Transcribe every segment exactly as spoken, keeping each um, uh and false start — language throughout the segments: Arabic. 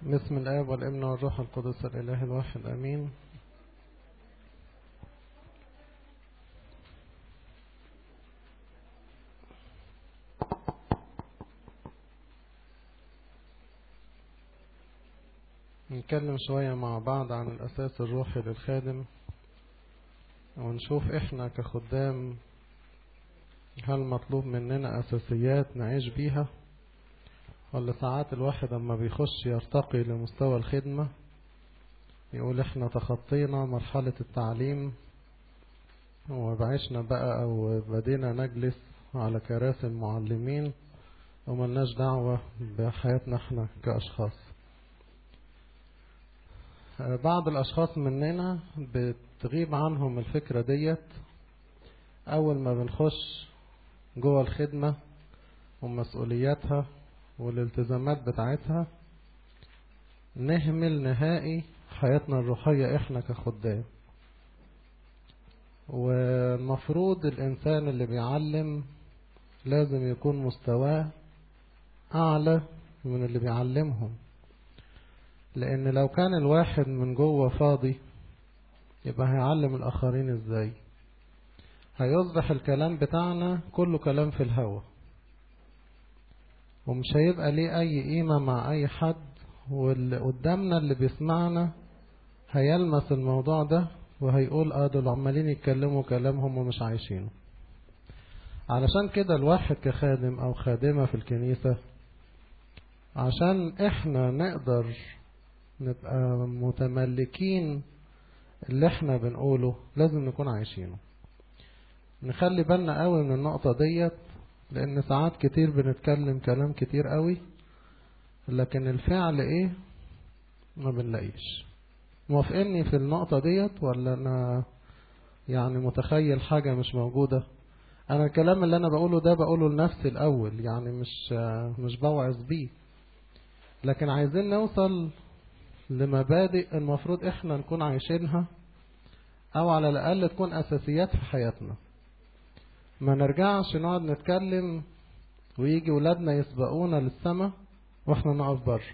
بسم الآب والابن والروح القدس الإله الواحد آمين. نتكلم شوية مع بعض عن الأساس الروحي للخادم، ونشوف إحنا كخدام هل مطلوب مننا أساسيات نعيش بيها، ولا ساعات الواحد لما بيخش يرتقي لمستوى الخدمة يقول إحنا تخطينا مرحلة التعليم وبعشنا بقى أو بدينا نجلس على كراسي المعلمين وملناش دعوة بحياتنا إحنا كأشخاص. بعض الأشخاص مننا بتغيب عنهم الفكرة ديت أول ما بنخش جوه الخدمة ومسؤولياتها والالتزامات بتاعتها، نهمل نهائي حياتنا الروحية إحنا كخدام. والمفروض الإنسان اللي بيعلم لازم يكون مستواه أعلى من اللي بيعلمهم، لأن لو كان الواحد من جوه فاضي يبقى هيعلم الآخرين إزاي؟ هيصبح الكلام بتاعنا كله كلام في الهوا، ومش هيبقى ليه أي قيمة مع أي حد، واللي قدامنا اللي بيسمعنا هيلمس الموضوع ده وهيقول اه دول عمالين يتكلموا كلامهم ومش عايشينه. علشان كده الواحد كخادم أو خادمة في الكنيسة، عشان احنا نقدر نبقى متملكين اللي احنا بنقوله لازم نكون عايشينه. نخلي بالنا قوي من النقطة ديت، لان ساعات كتير بنتكلم كلام كتير قوي لكن الفعل ايه ما بنلاقيش. موافقني في النقطة ديت ولا انا يعني متخيل حاجة مش موجودة؟ انا الكلام اللي انا بقوله ده بقوله لنفسي الاول، يعني مش مش بوعظ بيه، لكن عايزين نوصل لمبادئ المفروض احنا نكون عايشينها، او على الاقل تكون اساسيات في حياتنا. ما نرجعش نقعد نتكلم ويجي ولادنا يسبقونا للسماء واحنا نقف بره.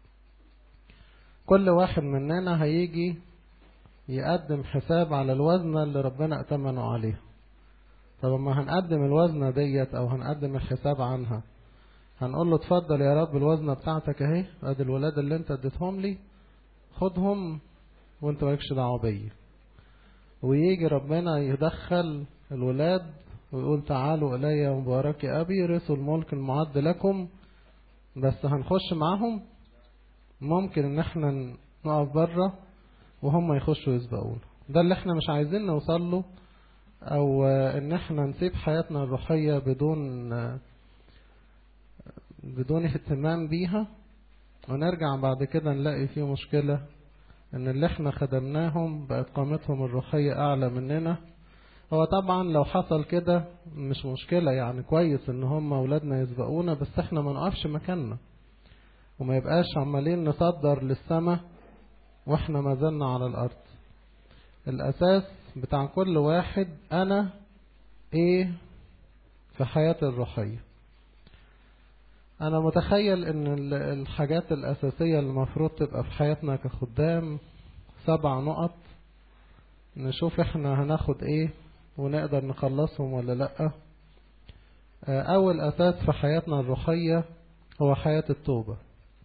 كل واحد مننا هيجي يقدم حساب على الوزنة اللي ربنا ائتمنه عليها. طب ما هنقدم الوزنة ديت او هنقدم الحساب عنها، هنقول له اتفضل يا رب الوزنة بتاعتك اهي، ادي الولاد اللي انت اديتهم لي خدهم وانت مالكش دعوه بيا. ويجي ربنا يدخل الولاد ويقول تعالوا الي مبارك ابي رثوا الملك المعد لكم، بس هنخش معاهم؟ ممكن ان احنا نقف بره وهم يخشوا يسبقونا. ده اللي احنا مش عايزين نوصل له، او ان احنا نسيب حياتنا الروحية بدون بدون اهتمام بيها، ونرجع بعد كده نلاقي فيه مشكلة ان اللي احنا خدمناهم بقت قامتهم الروحية اعلى مننا. هو طبعا لو حصل كده مش مشكلة، يعني كويس ان هم اولادنا يسبقونا، بس احنا ما نقفش مكاننا وما يبقاش عمالين نصدر للسماء واحنا ما زلنا على الارض. الاساس بتاع كل واحد انا ايه في حياتي الروحية. انا متخيل ان الحاجات الاساسية اللي المفروض تبقى في حياتنا كخدام سبع نقط، نشوف احنا هناخد ايه ونقدر نخلصهم ولا لا. اول اساس في حياتنا الروحية هو حياة التوبة.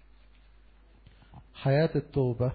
حياة التوبة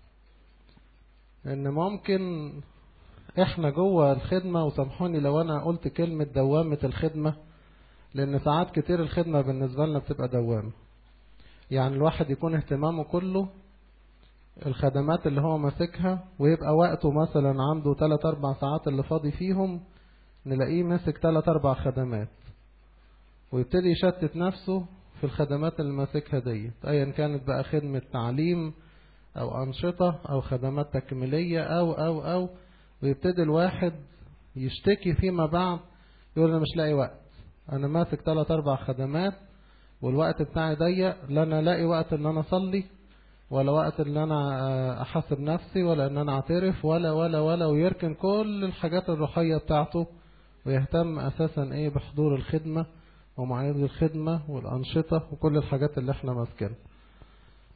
ان ممكن احنا جوه الخدمة، وسامحوني لو انا قلت كلمة دوامة الخدمة، لان ساعات كتير الخدمة بالنسبة لنا بتبقى دوامة. يعني الواحد يكون اهتمامه كله الخدمات اللي هو ماسكها، ويبقى وقته مثلا عنده ثلاث اربع ساعات اللي فاضي فيهم نلاقيه ماسك ثلاث اربع خدمات، ويبتدي يشتت نفسه في الخدمات اللي ماسكها ديت، ايا كانت بقى خدمة تعليم او انشطة او خدمات تكميلية او او او ويبتدي الواحد يشتكي فيما بعد يقول انا مش لاقي وقت، انا ماسك ثلاث اربع خدمات والوقت بتاعي ضيق، لا انا لاقي وقت ان انا اصلي، ولا وقت ان انا احاسب نفسي، ولا ان انا اعترف، ولا ولا ولا ويركن كل الحاجات الروحية بتاعته ويهتم اساسا ايه بحضور الخدمة ومواعيد الخدمة والانشطة وكل الحاجات اللي احنا ماسكينها.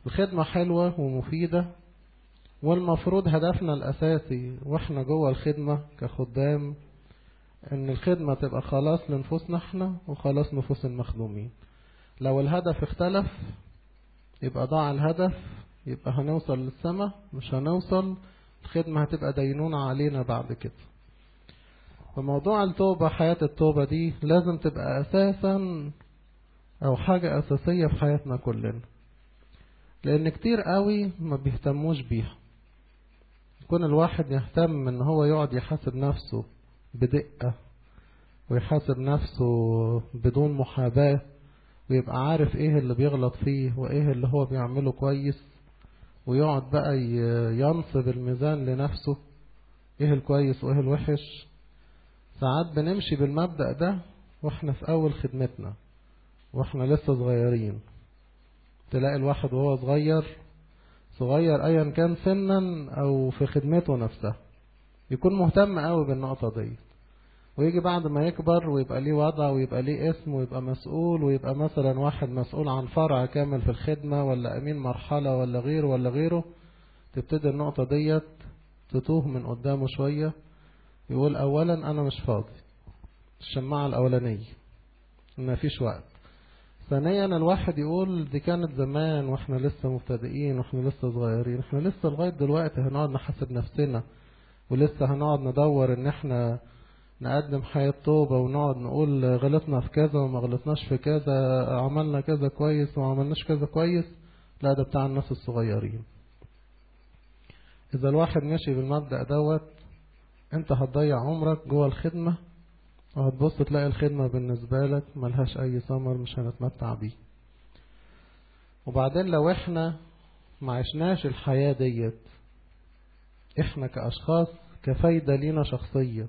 وخدمة حلوة ومفيدة، والمفروض هدفنا الأساسي وإحنا جوه الخدمة كخدام إن الخدمة تبقى خلاص لنفوسنا إحنا وخلاص نفوس المخدومين. لو الهدف اختلف يبقى ضاع الهدف، يبقى هنوصل للسماء مش هنوصل، الخدمة هتبقى دينونة علينا بعد كده. فموضوع التوبة، حياة التوبة دي لازم تبقى أساسا أو حاجة أساسية في حياتنا كلنا، لأن كتير قوي ما بيهتموش بيها. يكون الواحد يهتم إن هو يقعد يحاسب نفسه بدقة ويحاسب نفسه بدون محاباة، ويبقى عارف إيه اللي بيغلط فيه وإيه اللي هو بيعمله كويس، ويقعد بقى ينصب الميزان لنفسه إيه الكويس وإيه الوحش. ساعات بنمشي بالمبدأ ده وإحنا في أول خدمتنا وإحنا لسه صغيرين. تلاقي الواحد وهو صغير صغير أيا كان سنا أو في خدمته نفسها يكون مهتم قوي بالنقطة دي، ويجي بعد ما يكبر ويبقى ليه وضع ويبقى ليه اسم ويبقى مسؤول، ويبقى مثلا واحد مسؤول عن فرع كامل في الخدمة ولا أمين مرحلة ولا غيره ولا غيره، تبتدي النقطة ديت تتوه من قدامه شوية. يقول أولا أنا مش فاضي، الشماعة الأولانية ما فيش وقت. ثانيا الواحد يقول دي كانت زمان واحنا لسه مبتدئين واحنا لسه صغيرين، احنا لسه لغاية دلوقتي هنقعد نحاسب نفسنا، ولسه هنقعد ندور ان احنا نقدم حياة توبة ونقعد نقول غلطنا في كذا وما غلطناش في كذا، عملنا كذا كويس وما عملناش كذا كويس. لا، ده بتاع الناس الصغيرين. إذا الواحد ماشي بالمبدأ دوت انت هتضيع عمرك جوه الخدمة، وهتبص تلاقي الخدمة بالنسبة لك ملهاش أي ثمر، مش هنتمتع بيه. وبعدين لو احنا ما عشناش الحياة ديت احنا كأشخاص كفايدة لينا شخصية،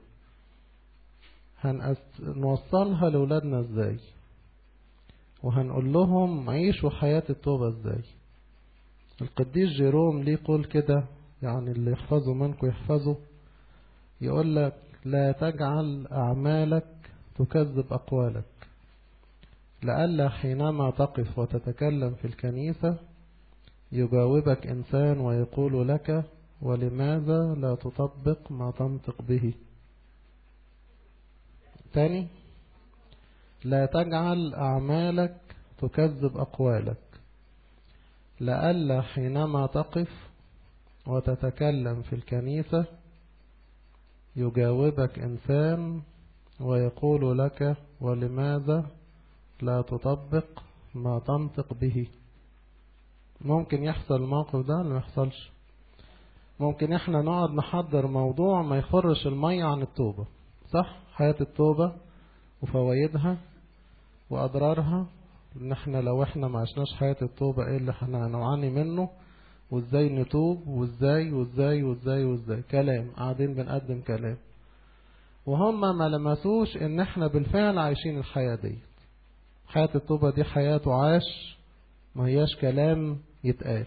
هنوصلها لأولادنا ازاي؟ وهنقول لهم عيشوا حياة التوبة ازاي؟ القديس جيروم ليه قول كده، يعني اللي يحفظه منكم يحفظه، يقول لك لا تجعل أعمالك تكذب أقوالك، لئلا حينما تقف وتتكلم في الكنيسة يجاوبك إنسان ويقول لك ولماذا لا تطبق ما تنطق به. تاني، لا تجعل أعمالك تكذب أقوالك، لئلا حينما تقف وتتكلم في الكنيسة يجاوبك إنسان ويقول لك ولماذا لا تطبق ما تنطق به. ممكن يحصل الموقف ده ولا ما يحصلش؟ ممكن احنا نقعد نحضر موضوع ما يخرش المية عن التوبة، صح؟ حياة التوبة وفوائدها وأضرارها، ان احنا لو احنا ما عشناش حياة التوبة ايه اللي احنا هنعاني منه، وازاي نتوب وازاي وازاي وازاي وازاي. كلام قاعدين بنقدم كلام، وهم ما لمسوش ان احنا بالفعل عايشين الحياة دي. حياة التوبة دي حياة تعاش، ما هياش كلام يتقال.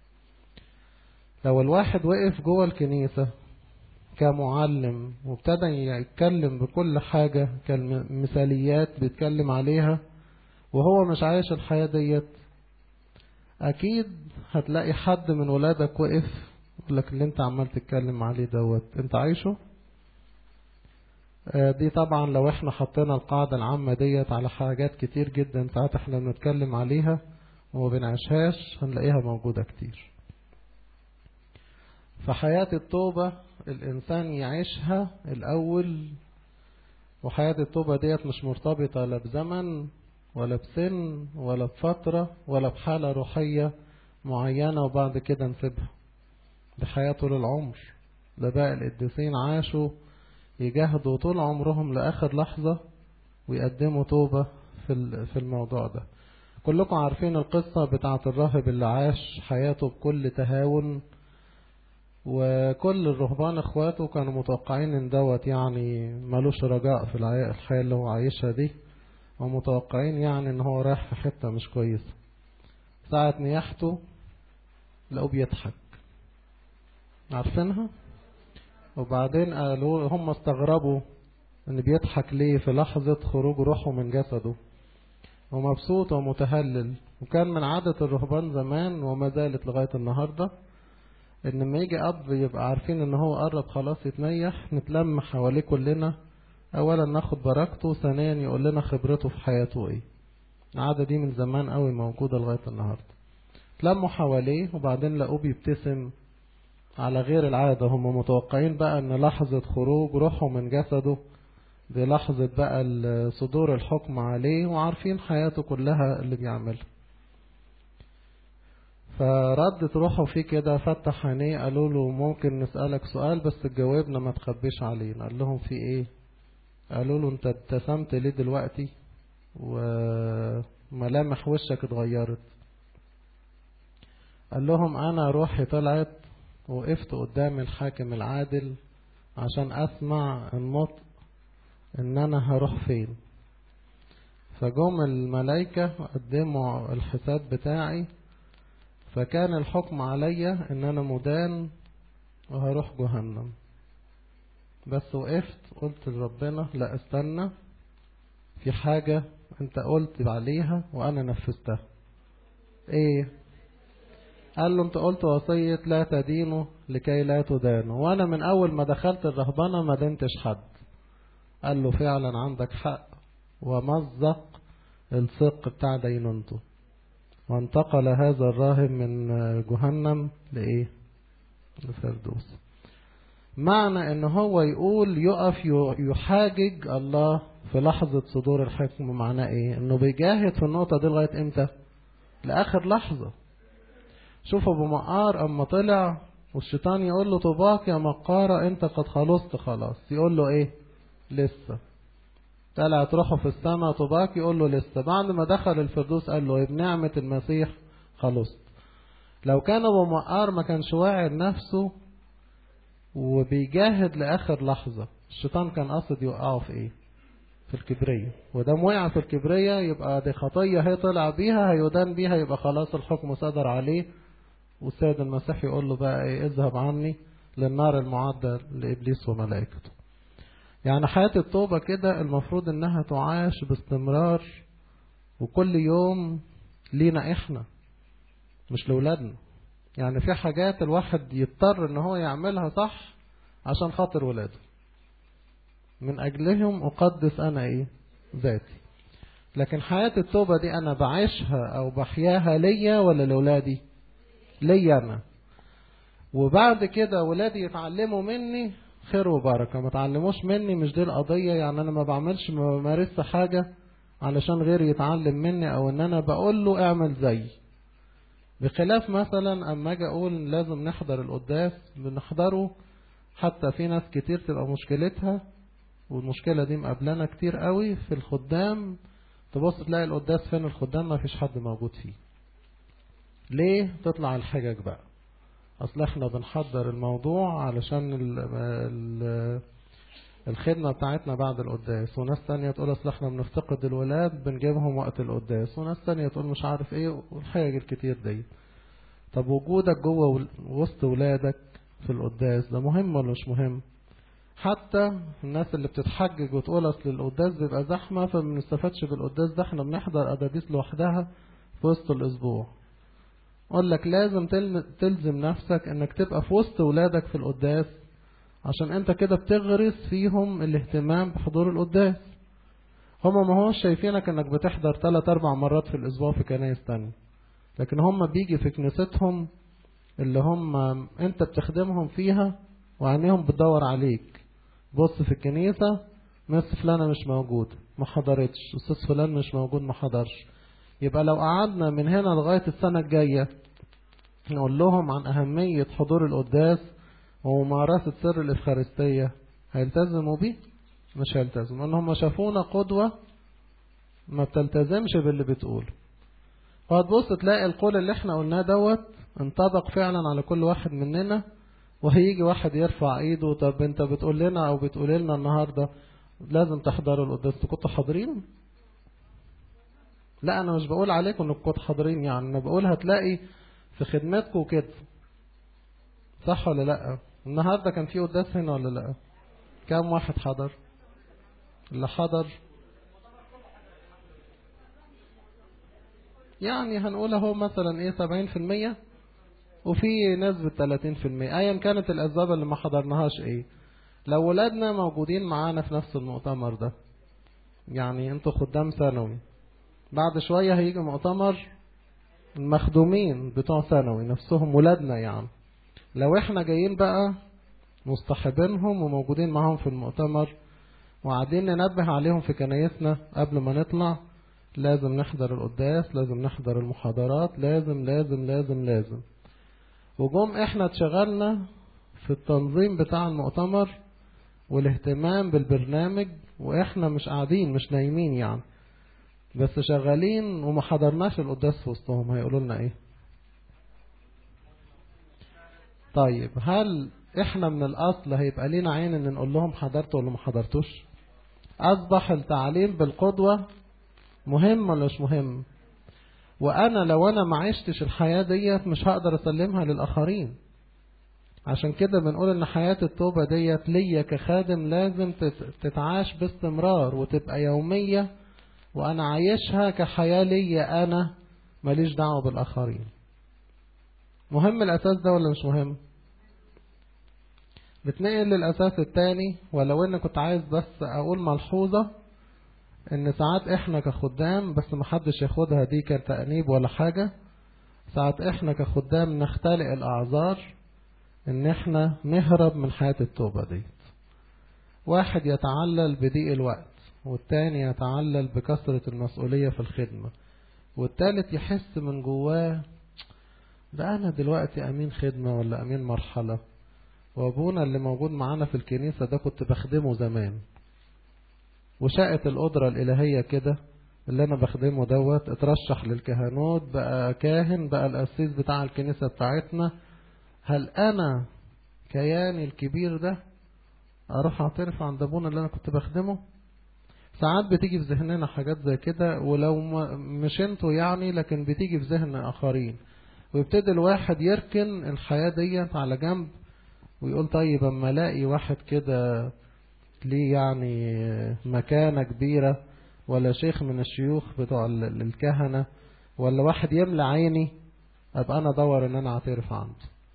لو الواحد وقف جوه الكنيسة كمعلم وابتدى يتكلم بكل حاجة كالمثاليات بيتكلم عليها وهو مش عايش الحياة ديت، اكيد هتلاقي حد من ولادك وقف يقول لك اللي انت عمال تتكلم عليه دوت انت عايشه. دي طبعا لو احنا حطينا القاعدة العامة ديت على حاجات كتير جدا ساعات احنا بنتكلم عليها وما بنعيشهاش هنلاقيها موجودة كتير. فحياة التوبة الإنسان يعيشها الأول، وحياة التوبة ديت مش مرتبطة لا بزمن ولا بسن ولا بفترة ولا بحالة روحية معينة وبعد كده نسيبها. دي حياة طول العمر. ده بقى القديسين عاشوا يجاهدوا طول عمرهم لآخر لحظة ويقدموا توبة في في الموضوع ده. كلكم عارفين القصة بتاعة الراهب اللي عاش حياته بكل تهاون، وكل الرهبان اخواته كانوا متوقعين ان دوت يعني ملوش رجاء في الحياة اللي هو عايشها دي، ومتوقعين يعني ان هو رايح في حتة مش كويسة. ساعة نياحته لقوا بيضحك، عارفينها؟ وبعدين قالوا هم استغربوا ان بيضحك ليه في لحظة خروج روحه من جسده. ومبسوط ومتهلل. وكان من عادة الرهبان زمان وما زالت لغاية النهاردة ان لما يجي اب يبقى عارفين ان هو قرب خلاص يتنيح، نتلم حواليه كلنا، اولا ناخد بركته، ثانيا يقول لنا خبرته في حياته ايه. العادة دي من زمان قوي موجودة لغاية النهاردة. تلموا حواليه وبعدين لقوه بيبتسم على غير العادة. هم متوقعين بقى ان لحظة خروج روحه من جسده دي لحظة بقى صدور الحكم عليه، وعارفين حياته كلها اللي بيعملها. فردت روحه فيه كده، فتح عينيه، قالوا له ممكن نسألك سؤال بس تجاوبنا ما تخبيش علينا. قال لهم في ايه؟ قالوا له انت ابتسمت ليه دلوقتي وملامح وشك اتغيرت؟ قال لهم انا روحي طلعت وقفت قدام الحاكم العادل عشان اسمع النطق ان انا هروح فين. فجم الملائكة قدموا الحساب بتاعي، فكان الحكم عليا ان انا مدان وهروح جهنم. بس وقفت قلت لربنا لا استنى، في حاجة انت قلت عليها وانا نفذتها. ايه؟ قال له انت قلت وصية لا تدينوا لكي لا تدانوا، وانا من اول ما دخلت الرهبنة ما دنتش حد. قال له فعلا عندك حق، ومزق الثق بتاع دينونته، وانتقل هذا الراهب من جهنم لإيه؟ لفردوس. معنى ان هو يقول يقف يحاجج الله في لحظة صدور الحكم، معناه ايه؟ انه بيجاهد في النقطة دي لغاية امتى؟ لآخر لحظة. شوف ابو مقار اما طلع والشيطان يقول له طباك يا مقارة انت قد خلصت خلاص، يقول له ايه؟ لسه. طلع تروحه في السماء طباك، يقول له لسه. بعد ما دخل الفردوس قال له بنعمة المسيح خلصت. لو كان ابو مقار ما كانش واعي لنفسه وبيجاهد لاخر لحظة، الشيطان كان قصد يوقعه في ايه؟ في الكبرية. ودام وقع في الكبرية يبقى دي خطية هي طلع بيها هيدان بيها، يبقى خلاص الحكم صدر عليه، والسيد المسيح يقول له بقى ايه؟ اذهب عني للنار المعدة لابليس وملائكته. يعني حياة التوبة كده المفروض انها تعاش باستمرار، وكل يوم لينا احنا مش لولادنا. يعني في حاجات الواحد يضطر ان هو يعملها صح عشان خاطر ولاده، من اجلهم اقدس انا ايه؟ ذاتي. لكن حياة التوبة دي انا بعيشها او بحياها ليا ولا لولادي؟ ليا انا. وبعد كده ولادي يتعلموا مني خير وبركة، ما تعلموش مني مش دي القضية. يعني انا ما بعملش ما بمارس حاجة علشان غيري يتعلم مني او ان انا بقول له اعمل زي. بخلاف مثلا اما اجي اقول لازم نحضر القداس، بنحضره. حتى في ناس كتير تبقى مشكلتها، والمشكلة دي مقابلنا كتير قوي في الخدام، تبص تلاقي القداس فين الخدام ما فيش حد موجود فيه. ليه؟ تطلع الحجج بقى، اصل احنا بنحضر الموضوع علشان ال ال الخدمة بتاعتنا بعد القداس، وناس تانية تقول اصل احنا بنفتقد الولاد بنجيبهم وقت القداس، وناس تانية تقول مش عارف ايه، والحاجة الكتير دي. طب وجودك جوه وسط ولادك في القداس ده مهم ولا مش مهم؟ حتى الناس اللي بتتحجج وتقول اصل القداس بيبقى زحمة فما بنستفادش بالقداس ده، احنا بنحضر قداديس لوحدها في وسط الاسبوع. اقول لك لازم تلزم نفسك انك تبقى في وسط ولادك في القداس، عشان انت كده بتغرس فيهم الاهتمام بحضور القداس. هما ما هوش شايفينك انك بتحضر ثلاث اربع مرات في الاسبوع في كنايس تانية، لكن هما بيجي في كنيستهم اللي هم انت بتخدمهم فيها وعينيهم بتدور عليك. بص في الكنيسة مس فلانة مش موجود ما حضرتش، استاذ فلان مش موجود ما حضرش. يبقى لو قعدنا من هنا لغاية السنة الجاية نقول لهم عن أهمية حضور القداس وممارسة سر الإفخارستية، هيلتزموا بيه؟ مش هيلتزموا، ان هم شافونا قدوة ما بتلتزمش باللي بتقول. وهتبص تلاقي القول اللي احنا قلناه دوت انطبق فعلا على كل واحد مننا، وهيجي واحد يرفع ايده طب انت بتقول لنا او بتقول لنا النهاردة لازم تحضروا القداس، كنتوا حاضرين؟ لا انا مش بقول عليكم انكم كنتوا حاضرين، يعني انا بقول هتلاقي في خدمتكم كده، صح ولا لا؟ النهاردة كان في قداس هنا ولا لا؟ كام واحد حضر؟ اللي حضر يعني هنقول اهو مثلا ايه سبعين في المية، وفي نسبة ثلاثين في المية ايا كانت الاسباب اللي ما حضرناهاش ايه. لو ولادنا موجودين معانا في نفس المؤتمر ده، يعني انتوا خدام ثانوي، بعد شوية هيجي مؤتمر المخدومين بتوع ثانوي نفسهم ولادنا، يعني لو احنا جايين بقى مصطحبينهم وموجودين معاهم في المؤتمر وقاعدين ننبه عليهم في كنايسنا قبل ما نطلع، لازم نحضر القداس، لازم نحضر المحاضرات، لازم لازم لازم لازم. وجم احنا اتشغلنا في التنظيم بتاع المؤتمر والاهتمام بالبرنامج، واحنا مش قاعدين مش نايمين يعني، بس شغالين وما حضرناش القداس في وسطهم، هيقولوا لنا ايه؟ طيب هل احنا من الاصل هيبقى لينا عين ان نقول لهم حضرتوا ولا ما حضرتوش؟ اصبح التعليم بالقدوة مهم ولا مش مهم؟ وانا لو انا ما عشتش الحياة ديت مش هقدر اسلمها للاخرين. عشان كده بنقول ان حياة التوبة ديت ليا كخادم لازم تتعاش باستمرار وتبقى يومية، وانا عايشها كحياة ليا انا، ماليش دعوة بالاخرين. مهم الاساس ده ولا مش مهم؟ بتنقل للاساس التاني، ولو ان كنت عايز بس اقول ملحوظة، ان ساعات احنا كخدام، بس محدش ياخدها دي كتأنيب ولا حاجة، ساعات احنا كخدام نختلق الاعذار ان احنا نهرب من حياة التوبة دي. واحد يتعلل بضيق الوقت، والتاني يتعلل بكثرة المسؤولية في الخدمة، والتالت يحس من جواه ده انا دلوقتي امين خدمة ولا امين مرحلة، وابونا اللي موجود معانا في الكنيسة ده كنت بخدمه زمان، وشاءت القدرة الالهية كده اللي انا بخدمه دوت اترشح للكهنوت، بقى كاهن، بقى القسيس بتاع الكنيسة بتاعتنا. هل انا كياني الكبير ده اروح اعترف عند ابونا اللي انا كنت بخدمه؟ ساعات بتيجي في ذهننا حاجات زي كده، ولو مش انتوا يعني، لكن بتيجي في ذهن اخرين، ويبتدي الواحد يركن الحياة ديت على جنب ويقول طيب اما الاقي واحد كده ليه يعني مكانة كبيرة، ولا شيخ من الشيوخ بتوع الكهنة، ولا واحد يملى عيني، ابقى انا ادور ان انا اعترف عنده.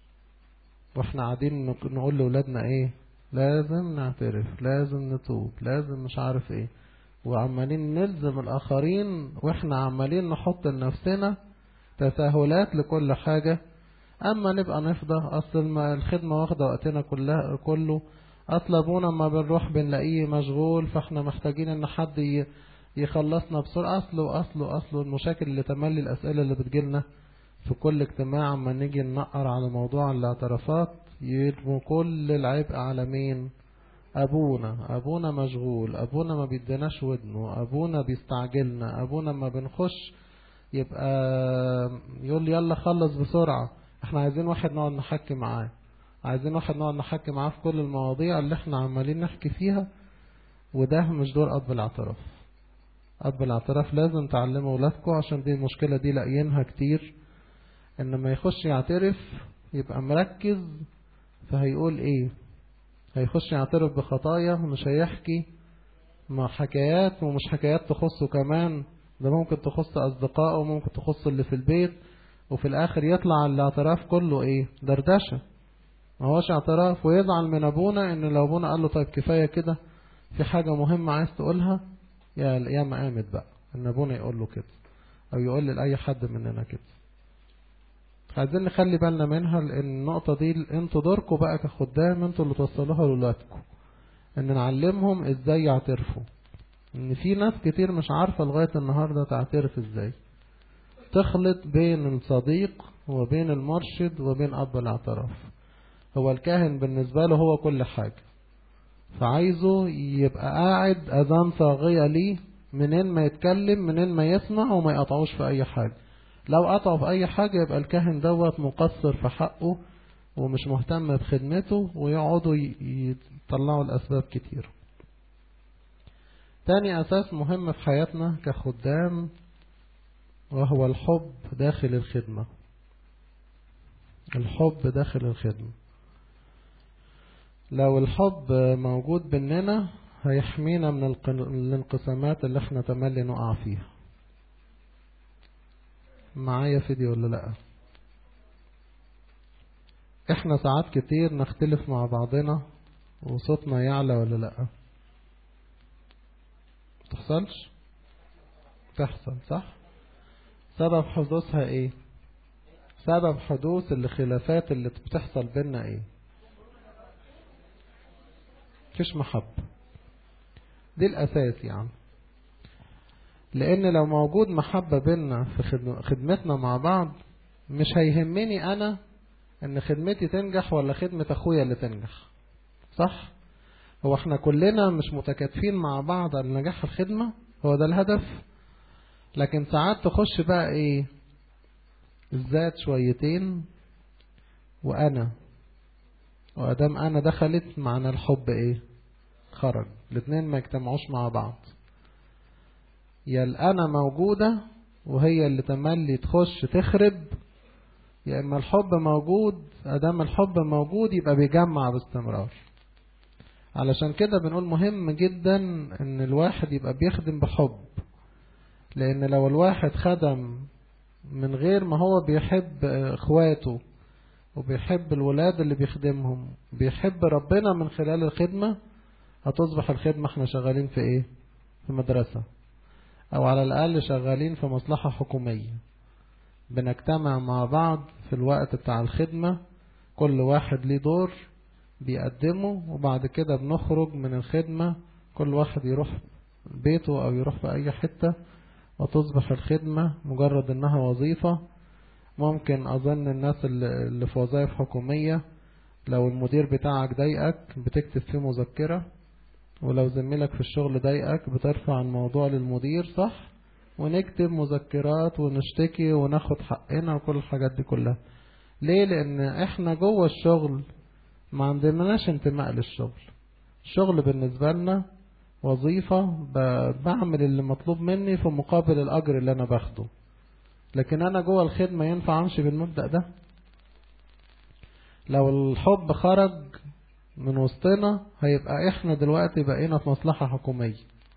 واحنا قاعدين نقول لأولادنا ايه؟ لازم نعترف، لازم نتوب، لازم مش عارف ايه، وعمالين نلزم الاخرين، واحنا عمالين نحط لنفسنا تساهلات لكل حاجة. اما نبقى نفضى، اصل الخدمة واخدة وقتنا كلها كله، اطلبونا ما بنروح بنلاقيه مشغول، فاحنا محتاجين ان حد يخلصنا بسرعة. اصله اصله اصله المشاكل اللي تملي الاسئلة اللي بتجيلنا في كل اجتماع اما نيجي ننقر على موضوع الاعترافات، يرموا كل العبء على مين؟ ابونا. ابونا مشغول، ابونا ما بيديناش ودنه، ابونا بيستعجلنا، ابونا ما بنخش يبقى يقول يلا خلص بسرعة. احنا عايزين واحد نقعد نحكي معاه، عايزين واحد نقعد نحكي معاه في كل المواضيع اللي احنا عمالين نحكي فيها، وده مش دور اب الاعتراف. اب الاعتراف لازم تعلموا ولادكم، عشان دي المشكلة دي لاقيينها كتير، ان ما يخش يعترف يبقى مركز فهيقول ايه، هيخش يعترف بخطايا، مش هيحكي مع حكايات، ومش حكايات تخصه كمان، ده ممكن تخص اصدقائه وممكن تخص اللي في البيت، وفي الاخر يطلع الاعتراف كله ايه؟ دردشة، ما هوش اعتراف. ويزعل من ابونا ان لو ابونا قال له طيب كفاية كده، في حاجة مهمة عايز تقولها، يا القيامة قامت بقى ان ابونا يقول له كده، او يقول لأي حد مننا كده. عايزين نخلي بالنا منها، لان النقطة دي انتوا دوركم بقى كخدام، انتوا اللي توصلوها لولادكم، ان نعلمهم ازاي يعترفوا. ان في ناس كتير مش عارفة لغاية النهاردة تعترف ازاي، تخلط بين الصديق وبين المرشد وبين اب الاعتراف. هو الكاهن بالنسبة له هو كل حاجة، فعايزه يبقى قاعد اذان صاغية ليه، منين ما يتكلم منين ما يسمع، وما يقطعوش في اي حاجة. لو قطعوا في اي حاجة يبقى الكاهن دوت مقصر في حقه ومش مهتم بخدمته، ويقعدوا يطلعوا الاسباب كتير. تاني اساس مهم في حياتنا كخدام وهو الحب داخل الخدمة. الحب داخل الخدمة، لو الحب موجود بيننا هيحمينا من الانقسامات اللي احنا تملي نقع فيها. معايا فيديو ولا لا؟ احنا ساعات كتير نختلف مع بعضنا وصوتنا يعلى ولا لا؟ تحصلش؟ تحصل صح؟ سبب حدوثها ايه؟ سبب حدوث الخلافات اللي بتحصل بينا ايه؟ مفيش محبة. دي الاساس يعني. لان لو موجود محبة بينا في خدمتنا مع بعض، مش هيهمني انا ان خدمتي تنجح ولا خدمة اخويا اللي تنجح. صح؟ هو احنا كلنا مش متكاتفين مع بعض على نجاح الخدمة؟ هو ده الهدف. لكن ساعات تخش بقى ايه؟ الذات شويتين وانا، وادام انا دخلت معنى الحب ايه؟ خرج. الاتنين ما يجتمعوش مع بعض. يا الانا موجودة وهي اللي تملي تخش تخرب، يا اما الحب موجود. ادام الحب موجود يبقى بيجمع باستمرار. علشان كده بنقول مهم جدا ان الواحد يبقى بيخدم بحب. لان لو الواحد خدم من غير ما هو بيحب اخواته وبيحب الولاد اللي بيخدمهم، بيحب ربنا من خلال الخدمة، هتصبح الخدمة احنا شغالين في ايه؟ في مدرسة، او على الاقل شغالين في مصلحة حكومية. بنجتمع مع بعض في الوقت بتاع الخدمة، كل واحد ليه دور بيقدمه، وبعد كده بنخرج من الخدمة كل واحد يروح بيته او يروح في اي حتة، وتصبح الخدمة مجرد انها وظيفة. ممكن اظن الناس اللي في وظائف حكومية، لو المدير بتاعك ضايقك بتكتب فيه مذكرة، ولو زميلك في الشغل ضايقك بترفع الموضوع للمدير، صح؟ ونكتب مذكرات ونشتكي وناخد حقنا وكل الحاجات دي كلها. ليه؟ لان احنا جوه الشغل ما عندناش انتماء للشغل. الشغل بالنسبة لنا وظيفة، بعمل اللي مطلوب مني في مقابل الأجر اللي أنا باخده. لكن أنا جوه الخدمة ينفع أمشي بالمبدأ ده؟ لو الحب خرج من وسطنا هيبقى إحنا دلوقتي بقينا في مصلحة حكومية،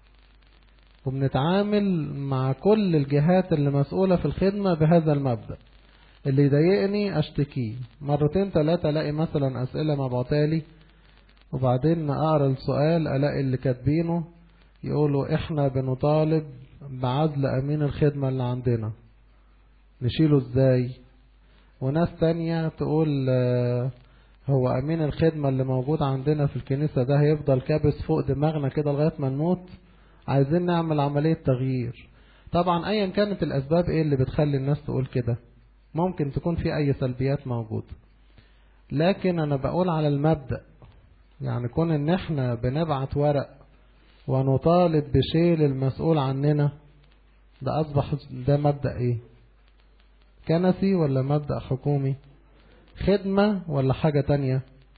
وبنتعامل مع كل الجهات اللي مسؤولة في الخدمة بهذا المبدأ. اللي يضايقني أشتكيه مرتين ثلاثة، ألاقي مثلا أسئلة مبعوتالي، وبعدين أقرأ السؤال ألاقي اللي كاتبينه يقولوا إحنا بنطالب بعزل أمين الخدمة اللي عندنا، نشيله إزاي؟ وناس تانية تقول هو أمين الخدمة اللي موجود عندنا في الكنيسة ده هيفضل كابس فوق دماغنا كده لغاية ما نموت؟ عايزين نعمل عملية تغيير. طبعا أيا كانت الأسباب إيه اللي بتخلي الناس تقول كده، ممكن تكون في أي سلبيات موجودة، لكن أنا بقول على المبدأ. يعني كون ان احنا بنبعت ورق ونطالب بشيل المسؤول عننا، ده اصبح ده مبدأ ايه؟ كنسي ولا مبدأ حكومي؟ خدمة ولا حاجة تانية؟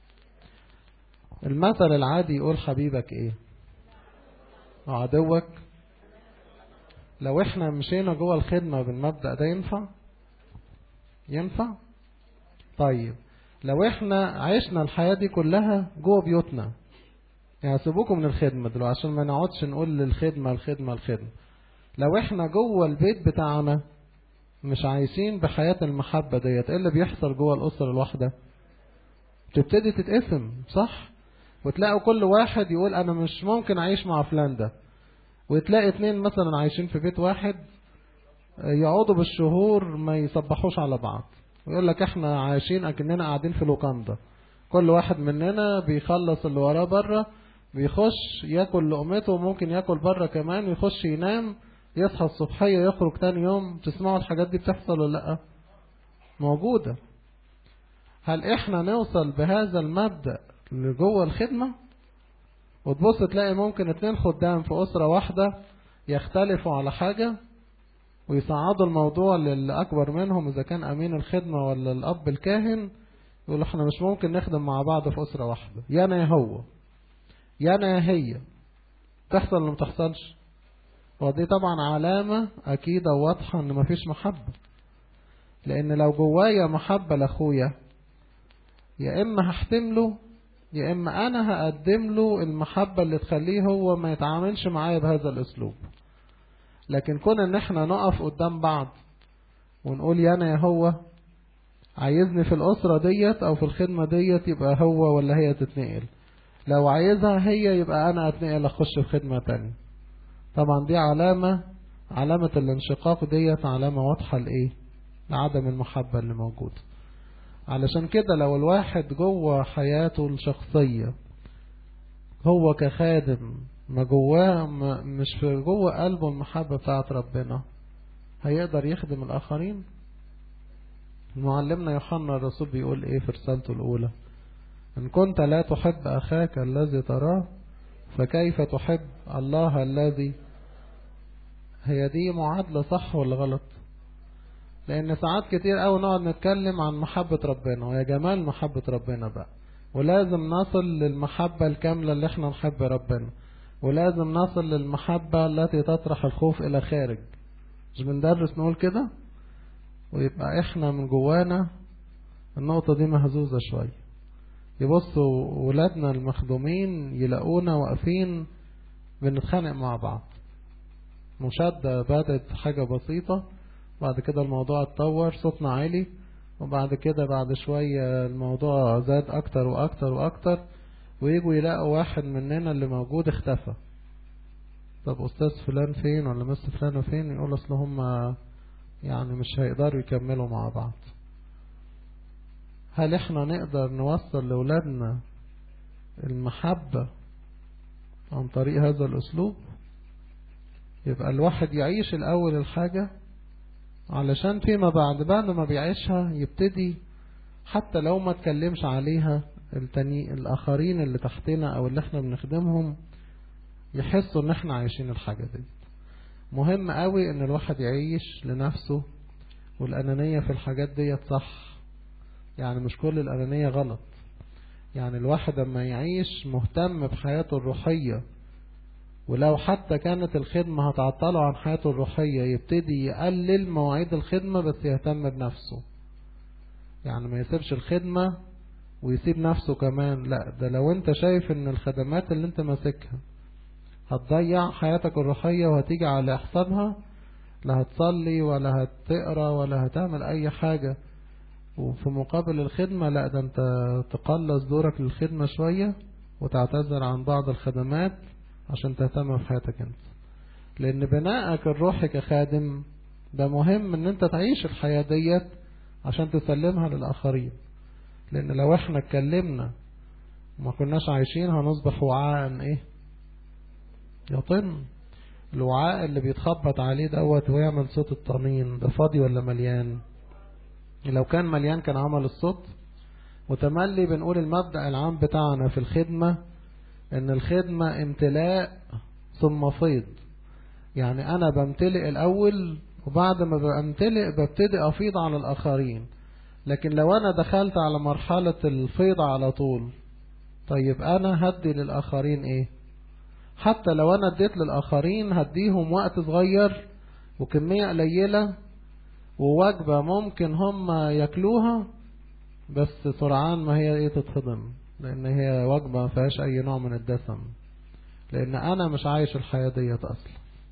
المثل العادي يقول حبيبك ايه؟ عدوك. لو احنا مشينا جوه الخدمة بالمبدأ ده ينفع؟ ينفع؟ طيب لو احنا عشنا الحياة دي كلها جوه بيوتنا، يعني سيبوكم من الخدمة دلوقتي عشان ما نقعدش نقول للخدمة الخدمة الخدمة. لو احنا جوه البيت بتاعنا مش عايشين بحياة المحبة ديت، ايه اللي بيحصل جوه الأسرة الواحدة؟ تبتدي تتقسم، صح؟ وتلاقوا كل واحد يقول انا مش ممكن اعيش مع فلان ده، وتلاقي اتنين مثلا عايشين في بيت واحد يقعدوا بالشهور ما يصبحوش على بعض، ويقول لك احنا عايشين اكننا قاعدين في لوكاندا، كل واحد مننا بيخلص اللي وراه بره، بيخش ياكل لقمته وممكن ياكل بره كمان، يخش ينام، يصحى الصبحية يخرج تاني يوم. تسمعوا الحاجات دي بتحصل ولا لا؟ موجودة. هل احنا نوصل بهذا المبدأ لجوه الخدمة؟ وتبص تلاقي ممكن اتنين خدام في أسرة واحدة يختلفوا على حاجة ويصعدوا الموضوع للي أكبر منهم، إذا كان أمين الخدمة ولا الأب الكاهن، يقولوا احنا مش ممكن نخدم مع بعض في أسرة واحدة، يا أنا يا هو، يا أنا يا هي. تحصل ولا ما تحصلش؟ ودي طبعا علامة أكيدة وواضحة إن مفيش محبة. لأن لو جوايا محبة لأخويا، يا إما هحتمله يا إما أنا هقدم له المحبة اللي تخليه هو ما يتعاملش معايا بهذا الأسلوب. لكن كون إن احنا نقف قدام بعض ونقول يا أنا يا هو، عايزني في الأسرة ديت أو في الخدمة ديت يبقى هو ولا هي تتنقل، لو عايزها هي يبقى أنا أتنقل أخش في خدمة تانية. طبعا دي علامة علامة الانشقاق ديت علامة واضحة لإيه؟ لعدم المحبة اللي موجودة. علشان كده لو الواحد جوه حياته الشخصية هو كخادم ما جواه ما مش في جوه قلبه المحبة بتاعت ربنا، هيقدر يخدم الآخرين؟ معلمنا يوحنا الرسول بيقول ايه في رسالته الأولى؟ إن كنت لا تحب أخاك الذي تراه فكيف تحب الله الذي. هي دي معادلة صح ولا غلط؟ لأن ساعات كتير أوي نقعد نتكلم عن محبة ربنا ويا جمال محبة ربنا بقى، ولازم نصل للمحبة الكاملة اللي احنا نحب ربنا، ولازم نصل للمحبة التي تطرح الخوف إلى خارج. مش بندرس نقول كده؟ ويبقى احنا من جوانا النقطة دي مهزوزة شوية. يبصوا ولادنا المخدومين يلاقونا واقفين بنتخانق مع بعض، مشادة بدأت حاجة بسيطة، بعد كده الموضوع اتطور، صوتنا عالي، وبعد كده بعد شوية الموضوع زاد أكتر وأكتر وأكتر، ويجوا يلاقوا واحد مننا اللي موجود اختفى. طب أستاذ فلان فين ولا مس فلان فين؟ يقول أصل هم يعني مش هيقدروا يكملوا مع بعض. هل احنا نقدر نوصل لأولادنا المحبة عن طريق هذا الأسلوب؟ يبقى الواحد يعيش الأول الحاجة علشان فيما بعد بعد ما بيعيشها يبتدي حتى لو ما تكلمش عليها التاني الآخرين اللي تحتنا أو اللي احنا بنخدمهم يحسوا ان احنا عايشين الحاجة دي. مهم قوي ان الواحد يعيش لنفسه، والأنانية في الحاجات دي صح، يعني مش كل الأنانية غلط. يعني الواحد لما يعيش مهتم بحياته الروحية، ولو حتى كانت الخدمة هتعطله عن حياته الروحية يبتدي يقلل مواعيد الخدمة بس يهتم بنفسه. يعني ما يسيبش الخدمة ويسيب نفسه كمان، لا، ده لو انت شايف ان الخدمات اللي انت ماسكها هتضيع حياتك الروحية وهتيجي على حسابها، لا هتصلي ولا هتقرأ ولا هتعمل اي حاجة وفي مقابل الخدمة، لا ده انت تقلص دورك للخدمة شوية وتعتذر عن بعض الخدمات عشان تهتم بحياتك انت. لان بنائك الروحي كخادم ده مهم ان انت تعيش الحياة ديت عشان تسلمها للآخرين. لان لو احنا اتكلمنا وما كناش عايشين هنصبح وعاء ايه؟ يطن. الوعاء اللي بيتخبط عليه دوت ويعمل صوت الطنين ده فاضي ولا مليان؟ لو كان مليان كان عمل الصوت. وتملي بنقول المبدأ العام بتاعنا في الخدمة ان الخدمة امتلاء ثم فيض. يعني انا بمتلئ الاول وبعد ما بمتلئ ببتدي افيض على الاخرين. لكن لو انا دخلت على مرحلة الفيض على طول، طيب انا هدي للاخرين ايه؟ حتى لو انا اديت للاخرين هديهم وقت صغير وكمية قليلة ووجبة ممكن هم ياكلوها، بس سرعان ما هي ايه تتهضم، لان هي وجبة ما فيهاش اي نوع من الدسم، لان انا مش عايش الحياة ديت اصلا.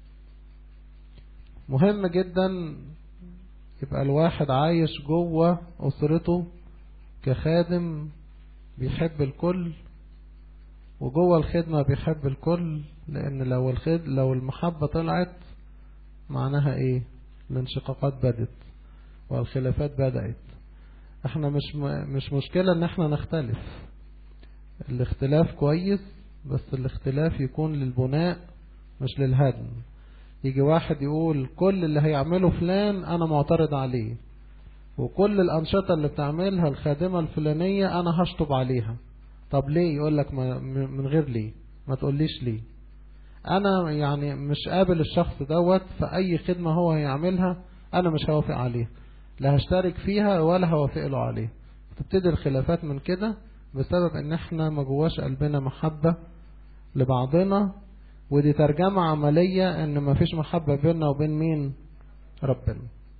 مهم جدا يبقى الواحد عايش جوه اسرته كخادم بيحب الكل، وجوه الخدمة بيحب الكل. لان لو الخد لو المحبة طلعت معناها ايه؟ الانشقاقات بدت والخلافات بدأت. احنا مش م... مش مشكلة ان احنا نختلف، الاختلاف كويس، بس الاختلاف يكون للبناء مش للهدم. يجي واحد يقول كل اللي هيعمله فلان انا معترض عليه، وكل الانشطة اللي بتعملها الخادمة الفلانية انا هشطب عليها. طب ليه؟ يقول لك ما... من غير ليه، ما تقوليش ليه. انا يعني مش قابل الشخص دوت في اي خدمة هو هيعملها، انا مش هوافق عليها، لا هشترك فيها ولا هوافق له عليه. تبتدي الخلافات من كده بسبب ان احنا ما جواش قلبنا محبة لبعضنا، ودي ترجمة عملية ان ما فيش محبة بيننا وبين مين؟ ربنا.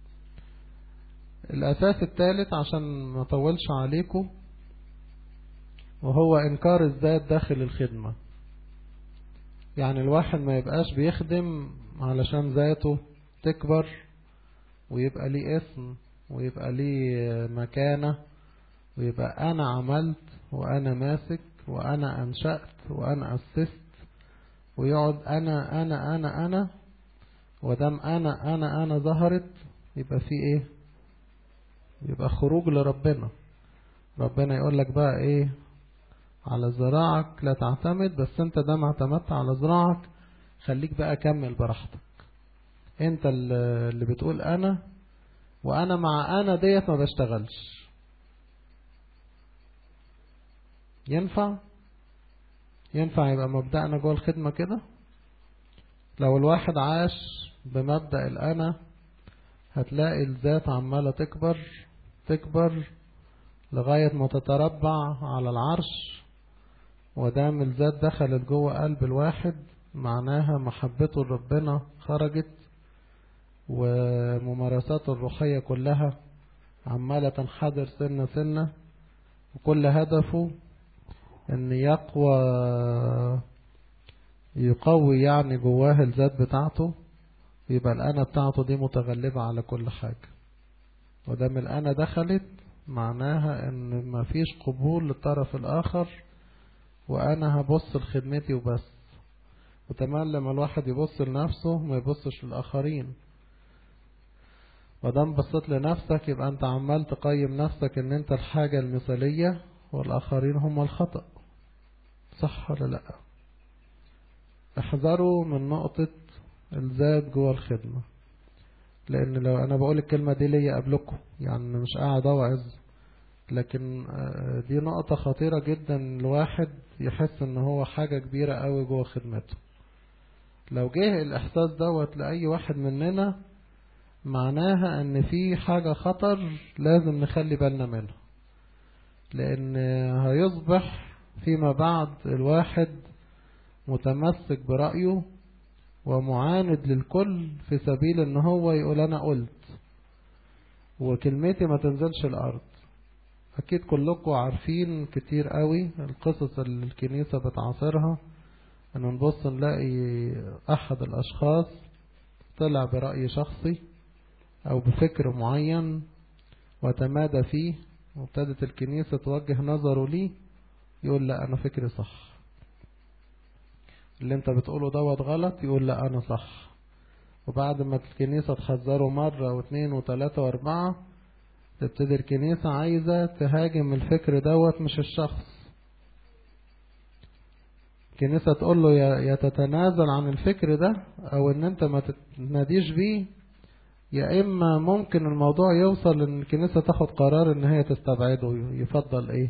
الاساس الثالث عشان ما اطولش عليكم وهو انكار الذات داخل الخدمة. يعني الواحد ما يبقاش بيخدم علشان ذاته تكبر ويبقى ليه اسم ويبقى ليه مكانة، ويبقى أنا عملت وأنا ماسك وأنا أنشأت وأنا أسست، ويقعد أنا أنا أنا أنا ودام أنا أنا أنا ظهرت يبقى في إيه؟ يبقى خروج لربنا. ربنا يقول لك بقى إيه؟ على ذراعك لا تعتمد، بس أنت دام اعتمدت على ذراعك خليك بقى كمل براحتك. أنت اللي بتقول أنا، وأنا مع أنا ديت ما بشتغلش. ينفع؟ ينفع يبقى مبدأنا جوه الخدمة كده؟ لو الواحد عاش بمبدأ الأنا هتلاقي الذات عمالة تكبر تكبر لغاية ما تتربع على العرش، ودام الذات دخلت جوه قلب الواحد معناها محبته لربنا خرجت، وممارساته الروحية كلها عمالة تنحدر سنة سنة، وكل هدفه ان يقوى يقوي يعني جواه الذات بتاعته، يبقى الأنا بتاعته دي متغلبة على كل حاجة. ودام الأنا دخلت معناها ان مفيش قبول للطرف الآخر، وأنا هبص لخدمتي وبس. وتمام لما الواحد يبص لنفسه ما يبصش للآخرين. ودام بصيت لنفسك يبقى انت عمال تقيم نفسك ان انت الحاجة المثالية والآخرين هم الخطأ. صح ولا لا؟ احذروا من نقطة الذات جوه الخدمة، لان لو انا بقول الكلمة دي ليا قبلكم يعني مش قاعد اوعظ، لكن دي نقطة خطيرة جدا. الواحد يحس ان هو حاجة كبيرة قوي جوه خدمته. لو جه الاحساس دوت لأي واحد مننا معناها ان في حاجة خطر لازم نخلي بالنا منها، لان هيصبح فيما بعد الواحد متمسك برأيه ومعاند للكل في سبيل ان هو يقول انا قلت وكلمتي ما تنزلش الارض. اكيد كلكم عارفين كتير قوي القصص اللي الكنيسة بتعاصرها، ان نبص نلاقي احد الاشخاص طلع برأي شخصي او بفكر معين وتمادى فيه، وابتدت الكنيسة توجه نظره ليه يقول لا انا فكري صح، اللي انت بتقوله دوت غلط يقول لا انا صح. وبعد ما الكنيسة تحذره مرة واثنين وثلاثة واربعة تبتدي الكنيسة عايزة تهاجم الفكر دوت مش الشخص. الكنيسة تقول له يا تتنازل عن الفكر ده او ان انت ما تتناديش بيه، يا اما ممكن الموضوع يوصل ان الكنيسة تاخد قرار ان هي تستبعده. يفضل ايه؟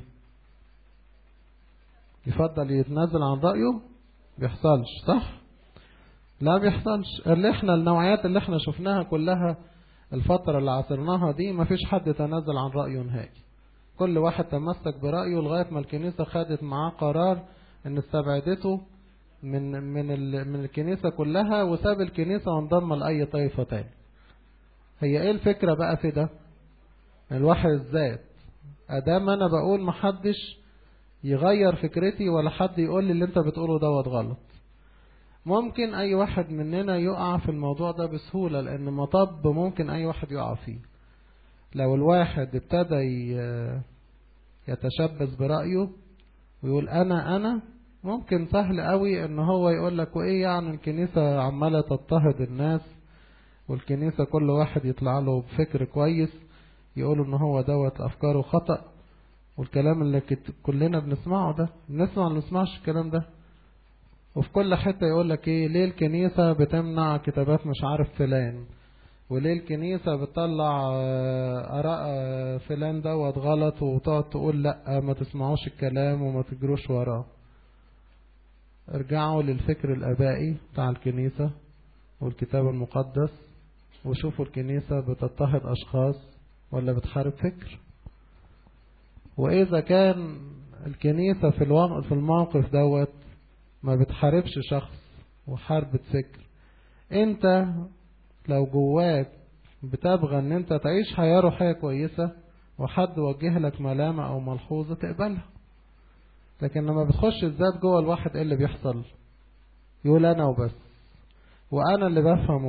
يفضل يتنازل عن رأيه؟ بيحصلش صح؟ لا بيحصلش. اللي احنا النوعيات اللي احنا شفناها كلها الفترة اللي عاصرناها دي مفيش حد تنازل عن رأيه نهائي. كل واحد تمسك برأيه لغاية ما الكنيسة خدت معاه قرار ان استبعدته من من من الكنيسة كلها وساب الكنيسة وانضم لأي طائفة تاني. هي ايه الفكرة بقى في ده؟ الواحد الذات. ادام انا بقول محدش يغير فكرتي ولا حد يقول لي اللي انت بتقوله دوت غلط. ممكن اي واحد مننا يقع في الموضوع ده بسهولة، لان مطب ممكن اي واحد يقع فيه. لو الواحد ابتدى يتشبث برأيه ويقول انا انا ممكن سهل قوي ان هو يقول لك وايه يعني الكنيسة عمالة تضطهد الناس، والكنيسة كل واحد يطلع له بفكر كويس يقولوا ان هو دوت افكاره خطأ. والكلام اللي كلنا بنسمعه ده، بنسمع ولا نسمعش الكلام ده؟ وفي كل حتة يقول لك ايه، ليه الكنيسة بتمنع كتابات مش عارف فلان، وليه الكنيسة بتطلع آراء فلان دوت غلط، وتقعد تقول لا ما تسمعوش الكلام وما تجروش وراه. ارجعوا للفكر الآبائي بتاع الكنيسة والكتاب المقدس وشوفوا الكنيسة بتضطهد أشخاص ولا بتحارب فكر. وإذا كان الكنيسة في الموقف دوت ما بتحاربش شخص وحاربت فكر، انت لو جواك بتبغى ان انت تعيش حياة روحية كويسة وحد وجه لك ملامة او ملحوظة تقبلها. لكن لما بتخش الذات جوه الواحد ايه اللي بيحصل؟ يقول انا وبس، وانا اللي بفهم وبس،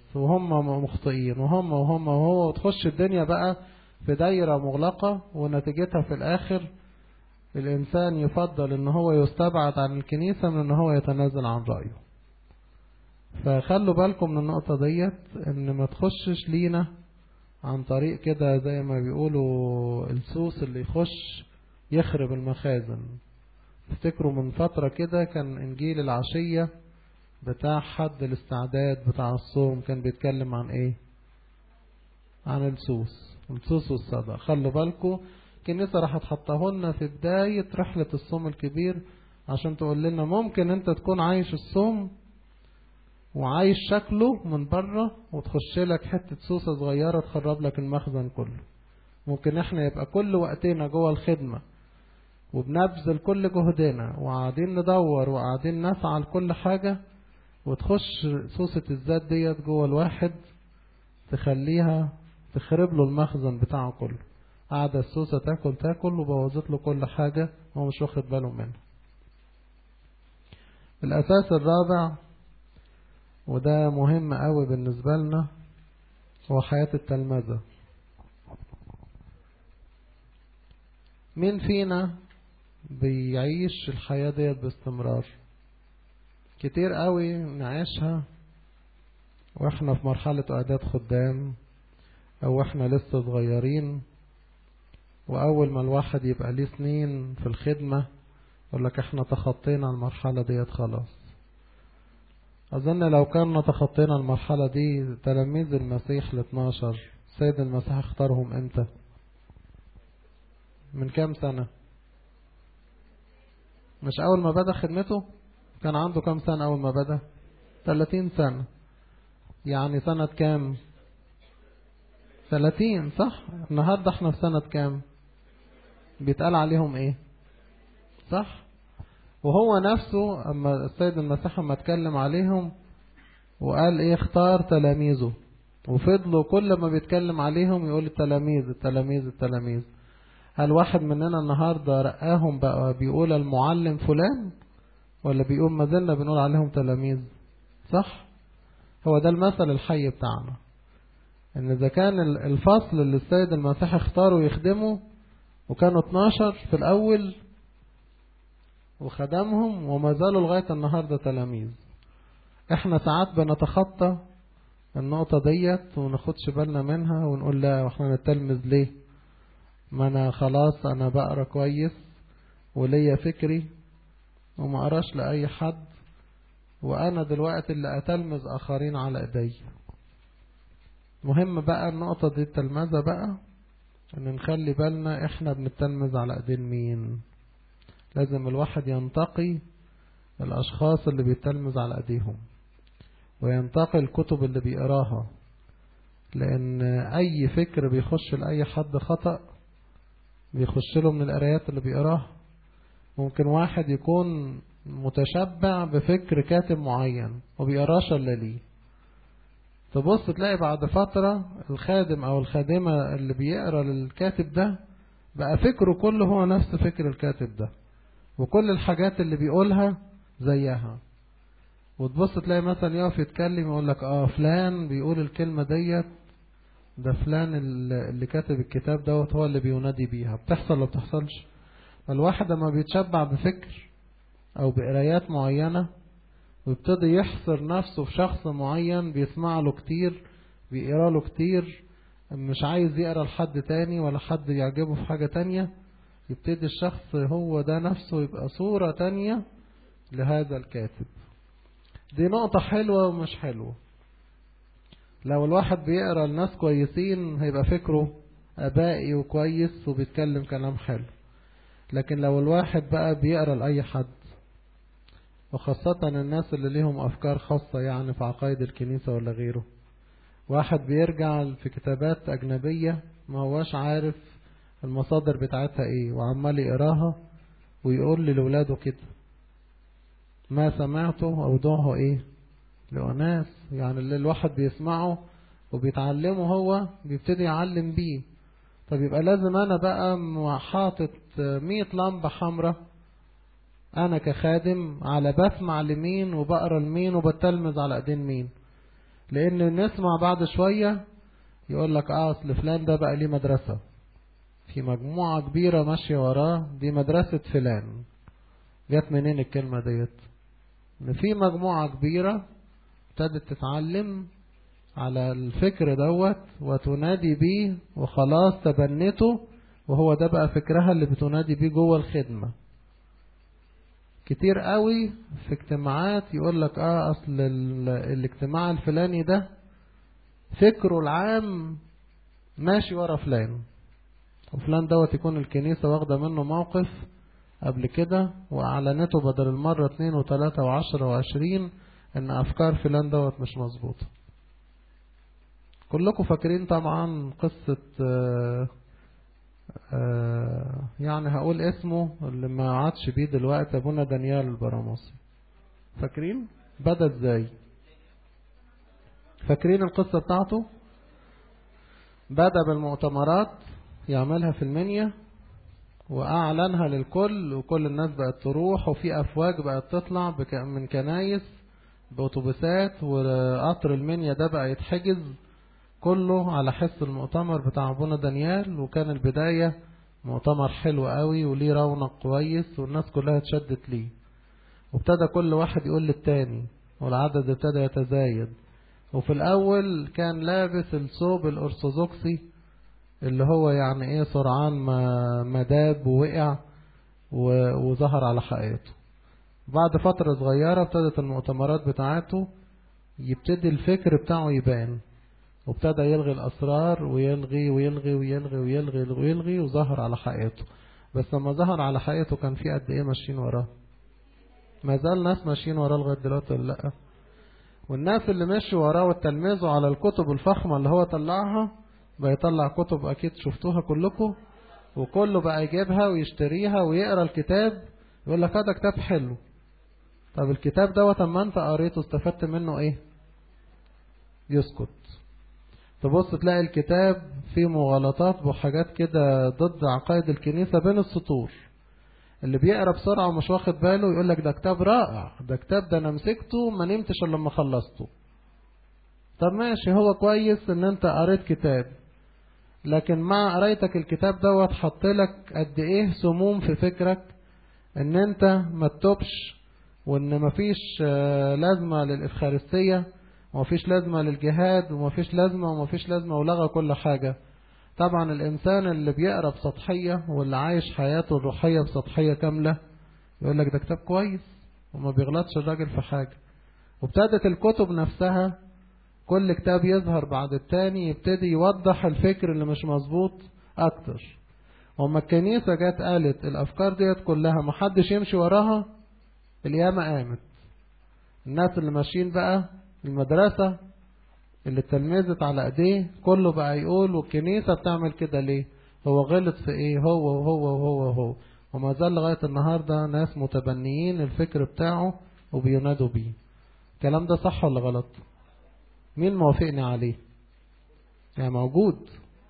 وهم مخطئين وهم وهم وهو، وتخش الدنيا بقى في دايرة مغلقة، ونتيجتها في الآخر الإنسان يفضل إن هو يستبعد عن الكنيسة من إن هو يتنازل عن رأيه. فخلوا بالكم من النقطة ديت، إن ما تخشش لينا عن طريق كده زي ما بيقولوا السوس اللي يخش يخرب المخازن. افتكروا من فترة كده كان إنجيل العشية بتاع حد الاستعداد بتاع الصوم كان بيتكلم عن ايه؟ عن السوس السوس والصدى. خلوا بالكم الكنيسة راح تحطه لنا في بداية رحلة الصوم الكبير عشان تقول لنا ممكن انت تكون عايش الصوم وعايش شكله من بره، وتخش لك حتة سوسة صغيرة تخرب لك المخزن كله. ممكن احنا يبقى كل وقتنا جوه الخدمة وبنبذل كل جهدنا وقاعدين ندور وقاعدين نسعى لكل حاجة، وتخش سوسة الذات ديت جوه الواحد تخليها تخرب له المخزن بتاعه كله. قاعدة السوسة تاكل تاكل وبوظت له كل حاجة هو مش واخد باله منها. الأساس الرابع وده مهم قوي بالنسبة لنا هو حياة التلمذة. مين فينا بيعيش الحياة ديت باستمرار؟ كتير قوي نعيشها واحنا في مرحلة اعداد خدام، او احنا لسه صغيرين، واول ما الواحد يبقى ليه سنين في الخدمة يقول لك احنا تخطينا المرحلة ديت خلاص. اظن لو كنا تخطينا المرحلة دي تلاميذ المسيح الاثناشر سيد المسيح اختارهم امتى؟ من كام سنة؟ مش اول ما بدأ خدمته؟ كان عنده كام سنة اول ما بدأ؟ ثلاثين سنة. يعني سنة كام؟ ثلاثين صح؟ النهاردة احنا في سنة كام؟ بيتقال عليهم ايه؟ صح؟ وهو نفسه اما السيد المسيح اما اتكلم عليهم وقال ايه؟ اختار تلاميذه، وفضلوا كل ما بيتكلم عليهم يقول التلاميذ التلاميذ التلاميذ. هل واحد مننا النهاردة رقاهم بقى بيقول المعلم فلان، ولا بيقول ما زلنا بنقول عليهم تلاميذ؟ صح؟ هو ده المثل الحي بتاعنا، ان اذا كان الفصل اللي السيد المسيح اختاروا يخدموا وكانوا اتناشر في الاول وخدمهم وما زالوا لغاية النهاردة تلاميذ، احنا ساعات بنتخطى النقطة ديت وناخدش بالنا منها ونقول لا واحنا نتلمذ ليه؟ ما انا خلاص انا بقرا كويس وليا فكري وما قراش لأي حد، وانا دلوقتي اللي اتلمذ اخرين على ايدي. مهم بقى النقطة دي التلمذة بقى ان نخلي بالنا احنا بنتلمذ على ايدين مين. لازم الواحد ينتقي الاشخاص اللي بيتلمذ على ايديهم وينتقي الكتب اللي بيقراها، لان اي فكر بيخش لاي حد خطأ بيخش له من القرايات اللي بيقراها. ممكن واحد يكون متشبع بفكر كاتب معين وبيقراش الا ليه، تبص تلاقي بعد فترة الخادم او الخادمة اللي بيقرا للكاتب ده بقى فكره كله هو نفس فكر الكاتب ده، وكل الحاجات اللي بيقولها زيها. وتبص تلاقي مثلا يقف يتكلم يقول لك اه فلان بيقول الكلمة ديت، ده فلان اللي كاتب الكتاب دوت هو اللي بينادي بيها. بتحصل ولا بتحصلش؟ الواحد لما بيتشبع بفكر او بقرايات معينة ويبتدي يحصر نفسه في شخص معين بيسمع له كتير بيقرا له كتير، مش عايز يقرا لحد تاني ولا حد يعجبه في حاجة تانية، يبتدي الشخص هو ده نفسه يبقى صورة تانية لهذا الكاتب. دي نقطة حلوة ومش حلوة. لو الواحد بيقرا لناس كويسين هيبقى فكره ابائي وكويس وبيتكلم كلام حلو، لكن لو الواحد بقى بيقرا لأي حد، وخاصة الناس اللي ليهم أفكار خاصة يعني في عقائد الكنيسة ولا غيره، واحد بيرجع في كتابات أجنبية ما هواش عارف المصادر بتاعتها ايه وعمال يقراها ويقول لولاده كده ما سمعته أوضاعه ايه لأناس، يعني اللي الواحد بيسمعه وبيتعلمه هو بيبتدي يعلم بيه. طب يبقى لازم أنا بقى حاطط مية لمبة حمراء أنا كخادم على بسمع لمين وبقرا لمين وبتلمذ على ايدين مين. لان نسمع بعد شوية يقول لك اه اصل فلان ده بقى ليه مدرسة، في مجموعة كبيرة ماشية وراه، دي مدرسة فلان. جت منين الكلمة ديت؟ ان في مجموعة كبيرة ابتدت تتعلم على الفكر دوت وتنادي بيه وخلاص تبنته، وهو ده بقى فكرها اللي بتنادي بيه جوه الخدمة. كتير قوي في اجتماعات يقول لك اه اصل الاجتماع الفلاني ده فكره العام ماشي ورا فلان، وفلان دوت يكون الكنيسة واخدة منه موقف قبل كده واعلنته بدل المرة اتنين وتلاتة وعشرة وعشرين ان افكار فلان دوت مش مظبوطة. كلكم فاكرين طبعا قصة آآ آآ يعني هقول اسمه اللي ما عادش بيه دلوقتي، ابونا دانيال البراموسي. فاكرين بدأ ازاي؟ فاكرين القصة بتاعته؟ بدأ بالمؤتمرات يعملها في المنيا واعلنها للكل، وكل الناس بقت تروح، وفي افواج بقت تطلع من كنايس باوتوبيسات، وقطر المنيا ده بقى يتحجز كله على حس المؤتمر بتاع ابونا دانيال. وكان البداية مؤتمر حلو قوي وليه رونق كويس والناس كلها اتشدت ليه، وابتدى كل واحد يقول للتاني والعدد ابتدى يتزايد. وفي الاول كان لابس الثوب الارثوذكسي اللي هو يعني ايه سرعان ما مداب ووقع وظهر على حقيقته. بعد فترة صغيرة ابتدت المؤتمرات بتاعته يبتدي الفكر بتاعه يبان، وابتدى يلغي الأسرار ويلغي ويلغي ويلغي ويلغي ويلغي وظهر على حقيقته. بس لما ظهر على حقيقته كان في قد ايه ماشيين وراه؟ ما زال ناس ماشيين وراه لغاية دلوقتي ولا لا؟ والناس اللي مشوا وراه وتلمذوا على الكتب الفخمة اللي هو طلعها، بيطلع كتب اكيد شفتوها كلكم، وكله بقى يجيبها ويشتريها ويقرأ الكتاب، يقول لك هذا كتاب حلو. طب الكتاب دوت اما انت قريته استفدت منه ايه؟ يسكت. تبص تلاقي الكتاب فيه مغالطات وحاجات كده ضد عقائد الكنيسة بين السطور. اللي بيقرأ بسرعة ومش واخد باله يقول لك ده كتاب رائع، ده كتاب ده انا مسكته ما نمتش الا لما خلصته. طب ماشي، هو كويس ان انت قريت كتاب، لكن مع قرايتك الكتاب دوت حط لك قد ايه سموم في فكرك، ان انت ما تتوبش، وان مفيش لازمة للإفخارستية، ومفيش لازمة للجهاد، ومفيش لازمة ومفيش لازمة، ولغى كل حاجة. طبعا الإنسان اللي بيقرأ بسطحية واللي عايش حياته الروحية بسطحية كاملة يقول لك ده كتاب كويس وما بيغلطش الراجل في حاجة. وابتدت الكتب نفسها كل كتاب يظهر بعد التاني يبتدي يوضح الفكر اللي مش مظبوط أكتر. وما الكنيسة جات قالت الأفكار ديت كلها محدش يمشي وراها، القيامة قامت. الناس اللي ماشيين بقى المدرسة اللي اتلمذت على ايديه كله بقى يقول والكنيسة بتعمل كده ليه؟ هو غلط في ايه؟ هو وهو وهو وهو. وما زال لغاية النهاردة ناس متبنيين الفكر بتاعه وبينادوا بيه. الكلام ده صح ولا غلط؟ مين موافقني عليه؟ يعني موجود.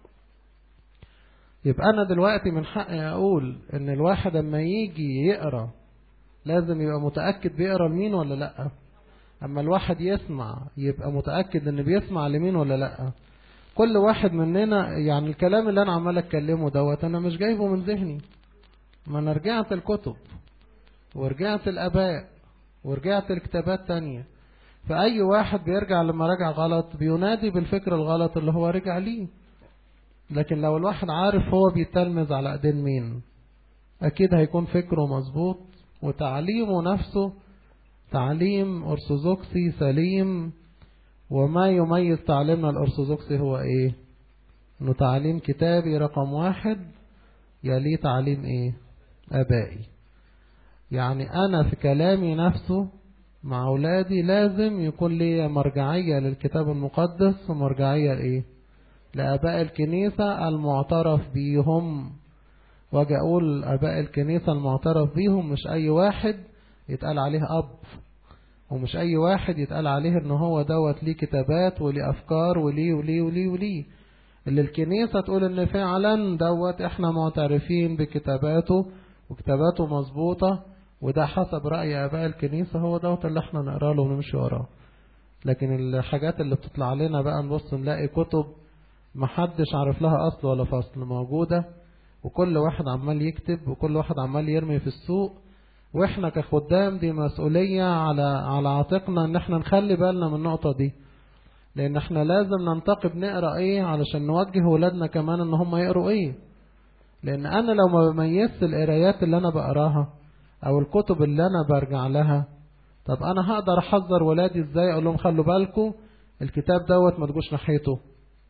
يبقى انا دلوقتي من حقي اقول ان الواحد اما يجي يقرأ لازم يبقى متأكد بيقرأ لمين ولا لأ. اما الواحد يسمع يبقى متأكد ان بيسمع لمين ولا لأ. كل واحد مننا يعني الكلام اللي انا عمال اتكلمه دوت انا مش جايبه من ذهني، ما انا رجعت الكتب ورجعت الاباء ورجعت الكتابات تانية. فاي واحد بيرجع لما رجع غلط بينادي بالفكر الغلط اللي هو رجع ليه. لكن لو الواحد عارف هو بيتلمذ على ايدين مين اكيد هيكون فكره مظبوط وتعليمه نفسه تعليم أرثوذكسي سليم. وما يميز تعليمنا الأرثوذكسي هو إيه؟ إنه تعليم كتابي رقم واحد يليه تعليم إيه؟ آبائي. يعني أنا في كلامي نفسه مع أولادي لازم يكون لي مرجعية للكتاب المقدس ومرجعية لإيه؟ لآباء الكنيسة المعترف بيهم. واجي أقول آباء الكنيسة المعترف بيهم مش أي واحد يتقال عليه أب، ومش أي واحد يتقال عليه إنه هو دوت ليه كتابات وليه أفكار وليه وليه وليه وليه. اللي الكنيسة تقول إن فعلا دوت إحنا معترفين بكتاباته وكتاباته مظبوطة وده حسب رأي آباء الكنيسة، هو دوت اللي إحنا نقرأ له ونمشي وراه. لكن الحاجات اللي بتطلع لنا بقى نبص نلاقي كتب محدش عارف لها أصل ولا فصل موجودة، وكل واحد عمال يكتب وكل واحد عمال يرمي في السوق، واحنا كخدام دي مسؤولية على على عاتقنا ان احنا نخلي بالنا من النقطة دي، لان احنا لازم ننتقب نقرأ ايه علشان نوجه ولادنا كمان ان هم يقروا ايه. لان انا لو ما بميزت القرايات اللي انا بقراها او الكتب اللي انا برجع لها، طب انا هقدر احذر ولادي ازاي؟ اقول لهم خلوا بالكم الكتاب دوت ما تجوش ناحيته.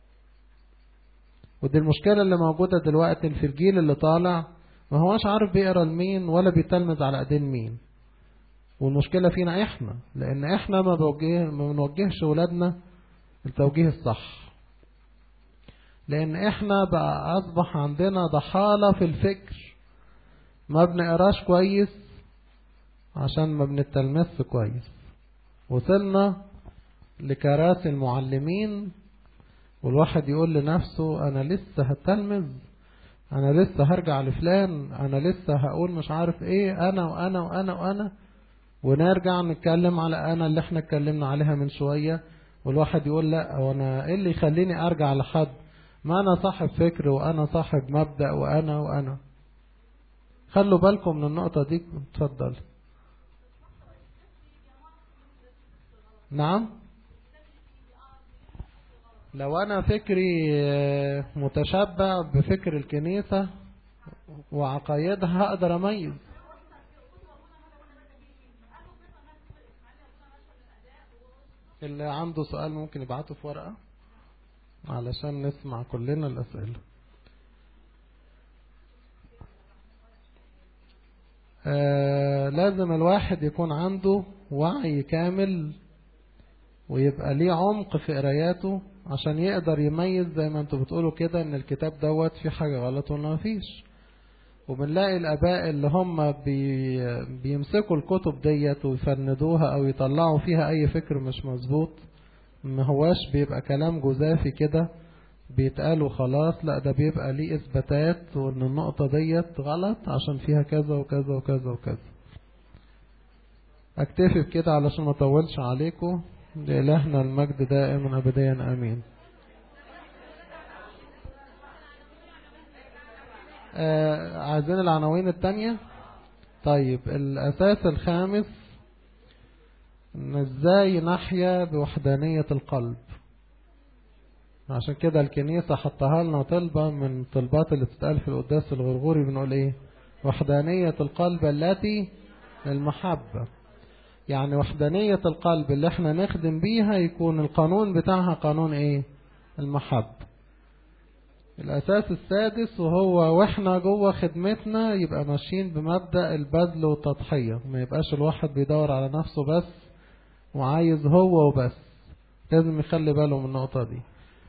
ودي المشكلة اللي موجودة دلوقتي في الجيل اللي طالع، ما هوش عارف بيقرا لمين ولا بيتلمذ على ايدين مين. والمشكلة فينا احنا، لان احنا ما بوجه ما بنوجهش ولادنا التوجيه الصح، لان احنا بقى اصبح عندنا ضحالة في الفكر، ما بنقراش كويس عشان ما بنتلمذش كويس. وصلنا لكراسي المعلمين والواحد يقول لنفسه انا لسه هتلمذ، انا لسه هرجع لفلان، انا لسه هقول مش عارف ايه، انا وانا وانا وانا ونرجع نتكلم على انا اللي احنا اتكلمنا عليها من شوية. والواحد يقول لا، وانا ايه اللي يخليني ارجع لحد؟ ما انا صاحب فكر وانا صاحب مبدأ وانا وانا. خلوا بالكم من النقطة دي. اتفضل. نعم، لو انا فكري متشبع بفكر الكنيسة وعقايدها هقدر اميز. اللي عنده سؤال ممكن يبعته في ورقة علشان نسمع كلنا الأسئلة. آه لازم الواحد يكون عنده وعي كامل ويبقى ليه عمق في قراياته عشان يقدر يميز زي ما انتوا بتقولوا كده ان الكتاب دوت فيه حاجة غلط ولا مفيش. وبنلاقي الآباء اللي هم بي بيمسكوا الكتب ديت ويفندوها أو يطلعوا فيها أي فكر مش مظبوط، ما هواش بيبقى كلام جزافي كده بيتقالوا خلاص، لا ده بيبقى ليه إثباتات وإن النقطة ديت غلط عشان فيها كذا وكذا وكذا وكذا. أكتفي بكده علشان ما أطولش عليكم. لإلهنا المجد دائما أبديا آمين. آه عايزين العناوين التانية. طيب، الأساس الخامس إن إزاي نحيا بوحدانية القلب. عشان كده الكنيسة حطها لنا طلبة من طلبات اللي بتتقال في القداس الغرغوري، بنقول إيه؟ وحدانية القلب التي المحبة. يعني وحدانية القلب اللي احنا نخدم بيها يكون القانون بتاعها قانون إيه؟ المحبة. الأساس السادس وهو واحنا جوه خدمتنا يبقى ماشيين بمبدأ البذل والتضحية، ما يبقاش الواحد بيدور على نفسه بس وعايز هو وبس. لازم يخلي باله من النقطة دي.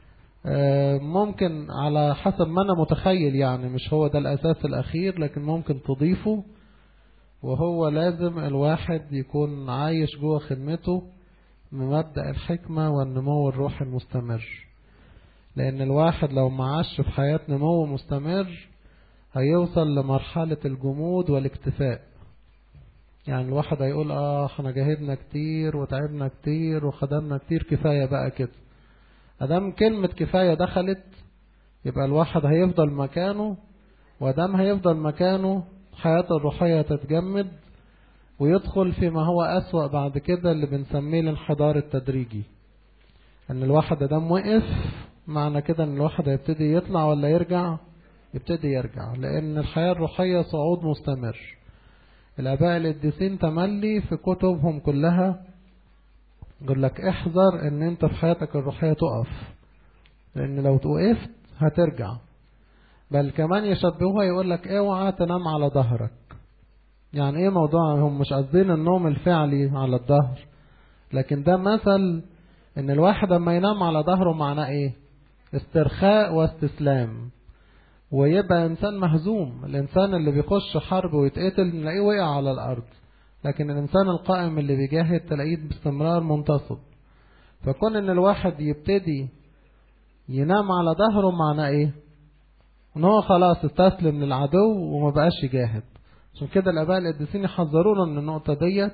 ممكن على حسب ما أنا متخيل، يعني مش هو ده الأساس الأخير لكن ممكن تضيفه، وهو لازم الواحد يكون عايش جوه خدمته بمبدأ الحكمة والنمو الروحي المستمر. لأن الواحد لو معاش في حياة نمو مستمر هيوصل لمرحلة الجمود والاكتفاء. يعني الواحد هيقول اه احنا جاهدنا كتير وتعبنا كتير وخدمنا كتير، كفاية بقى كده. ادام كلمة كفاية دخلت يبقى الواحد هيفضل مكانه، وادام هيفضل مكانه حياته الروحية تتجمد ويدخل فيما هو أسوأ بعد كده اللي بنسميه الانحدار التدريجي. ان الواحد ادام وقف معنى كده ان الواحد هيبتدي يطلع ولا يرجع؟ يبتدي يرجع، لان الحياة الروحية صعود مستمر. الآباء القديسين تملي في كتبهم كلها يقول لك احذر ان انت في حياتك الروحية تقف، لان لو توقفت هترجع. بل كمان يشبهوها يقول لك اوعى تنام على ظهرك. يعني ايه موضوع؟ هم مش قصدين النوم الفعلي على الظهر، لكن ده مثل ان الواحد لما ينام على ظهره معناه ايه؟ استرخاء واستسلام، ويبقى انسان مهزوم. الانسان اللي بيخش حرب ويتقتل نلاقيه وقع على الارض، لكن الانسان القائم اللي بيجاهد تلاقيه باستمرار منتصب. فكون ان الواحد يبتدي ينام على ظهره معناه ايه؟ ان هو خلاص استسلم للعدو وما بقاش يجاهد. عشان كده الآباء القديسين يحذرونا من النقطة ديت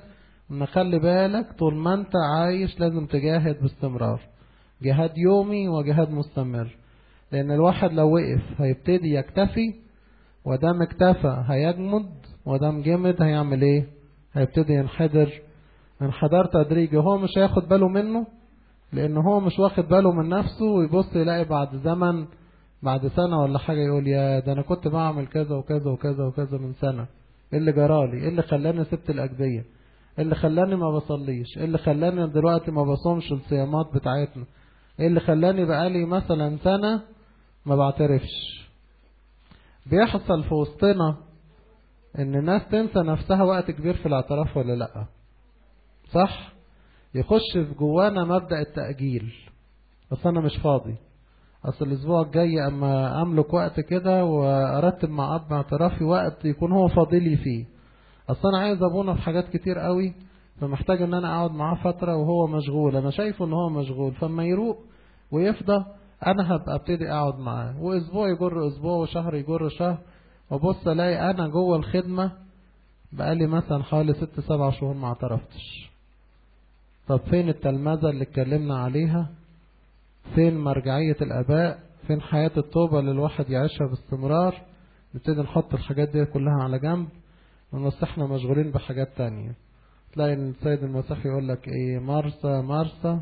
ان خلي بالك طول ما انت عايش لازم تجاهد باستمرار، جهاد يومي وجهاد مستمر. لان الواحد لو وقف هيبتدي يكتفي، ودام اكتفى هيجمد، ودام جمد هيعمل ايه؟ هيبتدي ينحدر انحدار تدريجي. هو مش هياخد باله منه، لان هو مش واخد باله من نفسه، ويبص يلاقي بعد زمن، بعد سنة ولا حاجة، يقول يا ده انا كنت بعمل كذا وكذا وكذا وكذا من سنة، ايه اللي جرالي؟ ايه اللي خلاني سبت الاجبية؟ ايه اللي خلاني ما بصليش؟ ايه اللي خلاني دلوقتي ما بصومش الصيامات بتاعتنا؟ ايه اللي خلاني بقالي مثلا سنة ما بعترفش؟ بيحصل في وسطنا ان الناس تنسى نفسها وقت كبير في الاعتراف ولا لا؟ صح؟ يخش في جوانا مبدأ التأجيل، بس انا مش فاضي، اصل الاسبوع الجاي اما املك وقت كده وارتب مع اب اعترافي وقت يكون هو فاضلي فيه، اصل انا عايز ابونا في حاجات كتير قوي، فمحتاج ان انا اقعد معاه فترة وهو مشغول، انا شايفه ان هو مشغول، فما يروق ويفضى انا هبقى ابتدي اقعد معاه، واسبوع يجر اسبوع وشهر يجر شهر، وبص الاقي انا جوه الخدمة بقالي مثلا حوالي ست سبع شهور ما اعترفتش. طب فين التلمذة اللي اتكلمنا عليها؟ فين مرجعية الاباء؟ فين حياة التوبة اللي الواحد يعيشها باستمرار؟ نبتدي نحط الحاجات دي كلها على جنب، ونص احنا مشغولين بحاجات تانية. تلاقي السيد المسيح يقول لك ايه؟ مرسى مرسى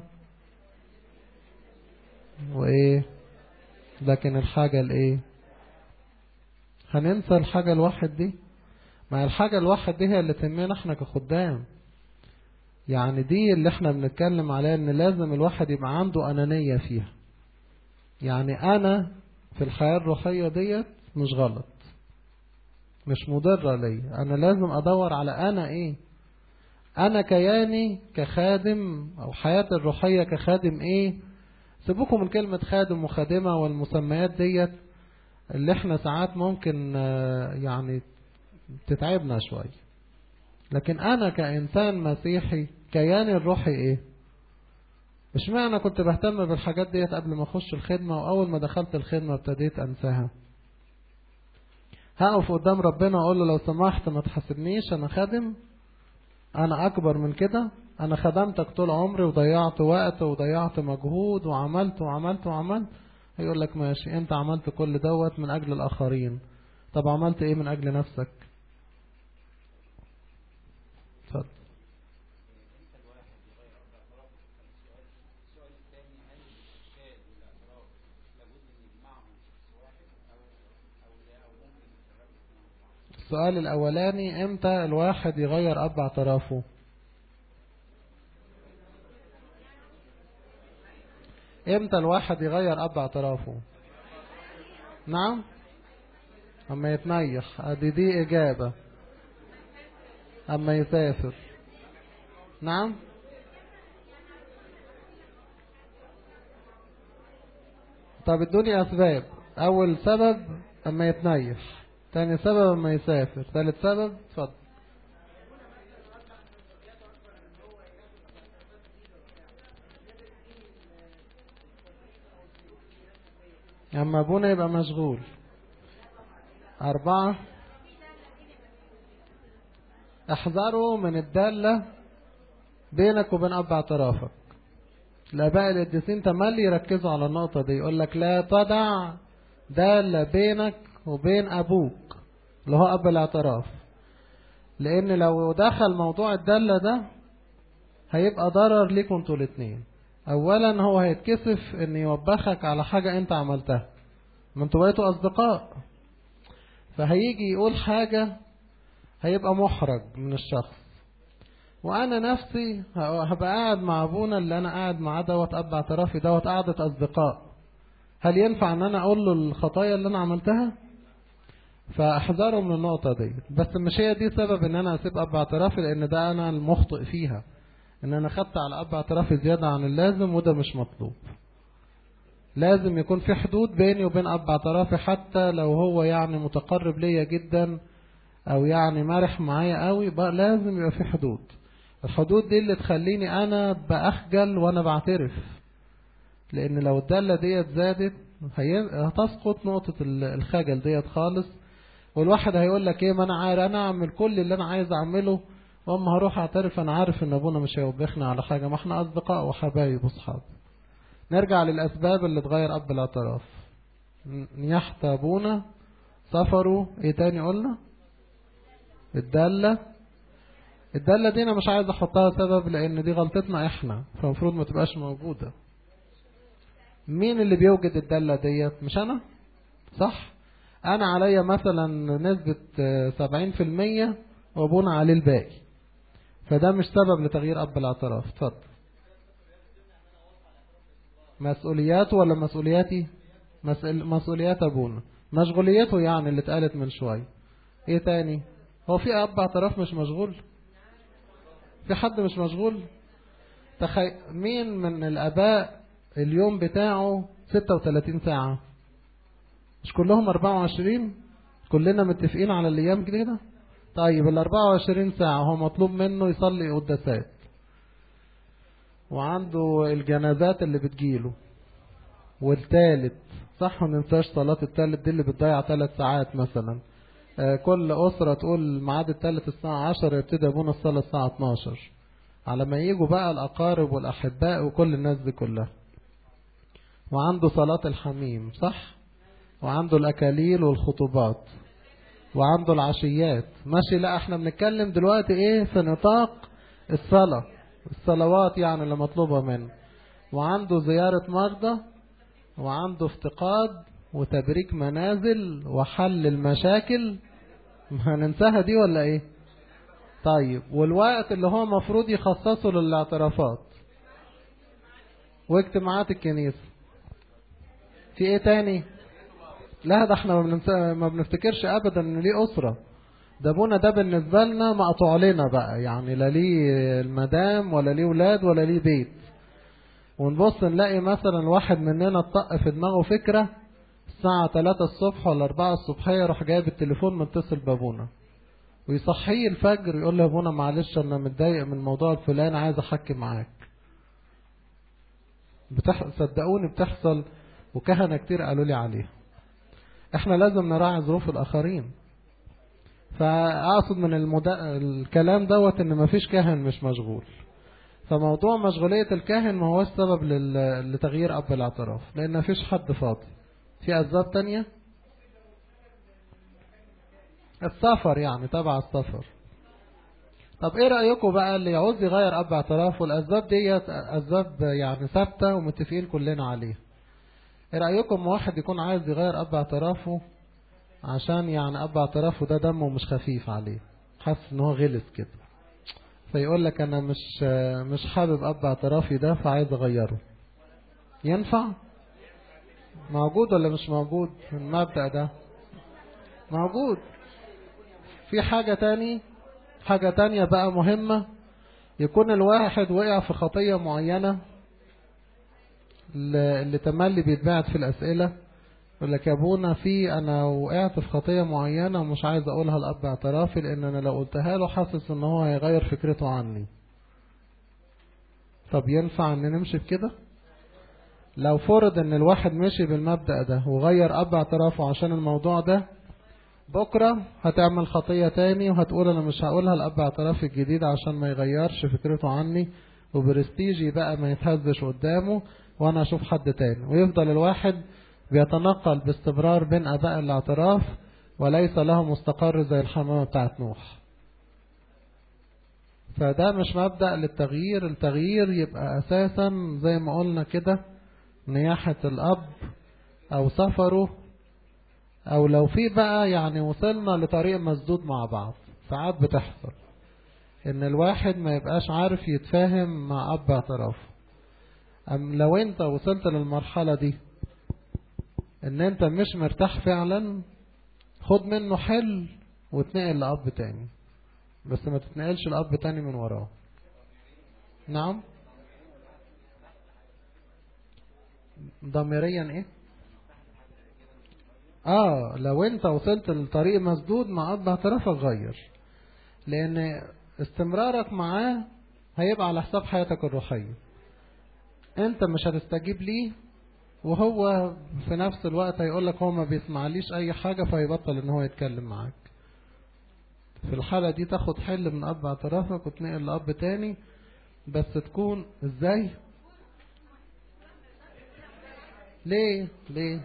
وايه؟ لكن الحاجة الايه؟ هننسى الحاجة الواحد دي؟ ما الحاجة الواحد دي هي اللي تهمنا احنا كخدام. يعني دي اللي احنا بنتكلم عليها، ان لازم الواحد يبقى عنده انانية فيها. يعني انا في الحياة الروحية ديت مش غلط، مش مضرة لي، انا لازم ادور على انا ايه، انا كياني كخادم، او حياتي الروحية كخادم ايه. سيبوكم من كلمة خادم وخادمة والمسميات ديت اللي احنا ساعات ممكن يعني تتعبنا شوية، لكن انا كإنسان مسيحي كياني الروحي ايه؟ مش معنى كنت بهتم بالحاجات ديت قبل ما اخش الخدمة، واول ما دخلت الخدمة ابتديت انساها. هقف قدام ربنا واقول له لو سمحت ما تحاسبنيش، انا خادم، انا اكبر من كده، انا خدمتك طول عمري وضيعت وقت وضيعت مجهود وعملت وعملت وعملت. هيقول لك ماشي، انت عملت كل دوت من اجل الاخرين، طب عملت ايه من اجل نفسك؟ اتفضل. السؤال الاولاني امتى الواحد يغير اب اعترافه؟ امتى الواحد يغير اب اعترافه؟ نعم، اما يتنيح، ادي دي اجابة. اما يسافر. نعم. طب ادوني اسباب. اول سبب اما يتنيح، تاني سبب اما يسافر، ثالث سبب. اتفضل. اما ابونا يبقى مشغول. اربعة، احذروا من الدالة بينك وبين اب اعترافك. الاباء القديسين تملي يركزوا على النقطة دي، يقول لك لا تضع دالة بينك وبين ابوك اللي هو اب الاعتراف، لان لو دخل موضوع الدالة ده هيبقى ضرر ليكم انتوا الاثنين. اولا هو هيتكسف ان يوبخك على حاجة انت عملتها، ما انتوا بقيتوا اصدقاء، فهيجي يقول حاجة هيبقى محرج من الشخص. وانا نفسي هبقى قاعد مع ابونا اللي انا قاعد معاه دوت اب اعترافي دوت قعدة اصدقاء، هل ينفع ان انا اقول له الخطايا اللي انا عملتها؟ فاحذروا من النقطة دي. بس مش هي دي سبب ان انا اسيب اب اعترافي، لان ده انا المخطئ فيها، ان انا خدت على اب اعترافي زيادة عن اللازم، وده مش مطلوب. لازم يكون في حدود بيني وبين اب اعترافي، حتى لو هو يعني متقرب ليا جدا او يعني مرح معايا قوي، بقى لازم يبقى في حدود. الحدود دي اللي تخليني انا باخجل وانا بعترف، لان لو الدالة ديت زادت هتسقط نقطة الخجل ديت خالص، والواحد هيقول لك ايه، ما انا عارف انا اعمل كل اللي انا عايز اعمله واما هروح اعترف انا عارف ان ابونا مش هيوبخني على حاجة، ما احنا اصدقاء وحبايب واصحاب. نرجع للاسباب اللي تغير اب الاعتراف. نياحة ابونا، سفره، ايه تاني قلنا؟ الدالة. الدالة دي انا مش عايز احطها سبب لان دي غلطتنا احنا، فالمفروض ما تبقاش موجودة. مين اللي بيوجد الدالة ديت؟ مش انا، صح؟ انا عليا مثلا نسبة سبعين في المية وابونا عليه الباقي، فده مش سبب لتغيير اب الاعتراف. اتفضل. مسؤولياته ولا مسؤولياتي؟ مسؤوليات ابونا، مشغوليته يعني اللي اتقالت من شوية. ايه تاني؟ هو في اب اعتراف مش مشغول؟ في حد مش مشغول؟ تخي... مين من الاباء اليوم بتاعه ستة وثلاثين ساعة؟ مش كلهم أربعة وعشرين؟ كلنا متفقين على الايام كده. طيب ال أربعة وعشرين ساعة هو مطلوب منه يصلي قداسات، وعنده الجنازات اللي بتجيله، والثالث صح ما ننساش صلاة الثالث دي اللي بتضيع ثلاث ساعات مثلا. آه كل أسرة تقول ميعاد الثالث الساعة عشرة، يبتدي أبونا الصلاة الساعة اتناشر، على ما يجوا بقى الأقارب والأحباء وكل الناس دي كلها. وعنده صلاة الحميم صح، وعنده الأكاليل والخطوبات، وعنده العشيات ماشي. لا احنا بنتكلم دلوقتي ايه في نطاق الصلاة، الصلوات يعني اللي مطلوبة منه. وعنده زيارة مرضى، وعنده افتقاد وتبريك منازل وحل المشاكل، هننساها دي ولا ايه؟ طيب والوقت اللي هو مفروض يخصصه للاعترافات واجتماعات الكنيسة، في ايه تاني؟ لا ده احنا ما بنفتكرش ابدا ان ليه اسرة. ده ابونا ده بالنسبة لنا مقطوع لنا بقى، يعني لا ليه المدام ولا ليه ولاد ولا ليه بيت. ونبص نلاقي مثلا واحد مننا اتطق في دماغه فكرة الساعة ثلاثة الصبح ولا أربعة الصبحية، يروح جايب التليفون متصل بابونا ويصحيه الفجر يقول له ابونا معلش انا متضايق من الموضوع الفلاني عايز احكي معاك. بتح... صدقوني بتحصل، وكهنة كتير قالوا لي عليها. احنا لازم نراعي ظروف الاخرين. فاقصد من المد... الكلام دوت ان مفيش كاهن مش مشغول. فموضوع مشغولية الكاهن ما هو السبب لل... لتغيير اب الاعتراف، لان مفيش حد فاضي. في اسباب تانية، السفر يعني تبع السفر. طب ايه رأيكم بقى اللي يعوز يغير اب اعتراف والاسباب ديت اسباب يعني ثابتة ومتفقين كلنا عليها؟ ايه رأيكم واحد يكون عايز يغير اب اعترافه عشان يعني اب اعترافه ده دمه مش خفيف عليه، حاسس ان هو غلس كده، فيقول لك انا مش مش حابب اب اعترافي ده فعايز اغيره؟ ينفع؟ موجود ولا مش موجود المبدأ ده؟ موجود. في حاجة تاني، حاجة تانية بقى مهمة، يكون الواحد وقع في خطية معينة، اللي تملي بيتبعت في الأسئلة يقول لك يا ابونا في انا وقعت في خطية معينة ومش عايز اقولها لأب اعترافي لان انا لو قلتها له حاسس ان هو هيغير فكرته عني. طب ينفع ان نمشي بكده؟ لو فرض ان الواحد مشي بالمبدأ ده وغير اب اعترافه عشان الموضوع ده، بكرة هتعمل خطية تاني وهتقول انا مش هقولها لأب اعترافي الجديد عشان ما يغيرش فكرته عني، وبرستيجي بقى ما يتهزش قدامه وانا اشوف حد تاني، ويفضل الواحد بيتنقل باستمرار بين اباء الاعتراف وليس له مستقر زي الحمامة بتاعت نوح. فده مش مبدأ للتغيير. التغيير يبقى اساسا زي ما قلنا كده نياحة الاب او سفره، او لو في بقى يعني وصلنا لطريق مسدود مع بعض. ساعات بتحصل ان الواحد ما يبقاش عارف يتفاهم مع اب اعترافه. ام لو انت وصلت للمرحلة دي ان انت مش مرتاح فعلا، خد منه حل واتنقل لأب تاني، بس ما تتنقلش لأب تاني من وراه. نعم ضميريا ايه؟ اه لو انت وصلت للطريق مسدود مع اب اعترافك غير، لان استمرارك معاه هيبقى على حساب حياتك الروحية. انت مش هتستجيب ليه وهو في نفس الوقت هيقولك هو ما بيسمعليش اي حاجة فيبطل ان هو يتكلم معاك. في الحالة دي تاخد حل من أب اعترافك وتنقل لأب تاني، بس تكون ازاي؟ ليه ليه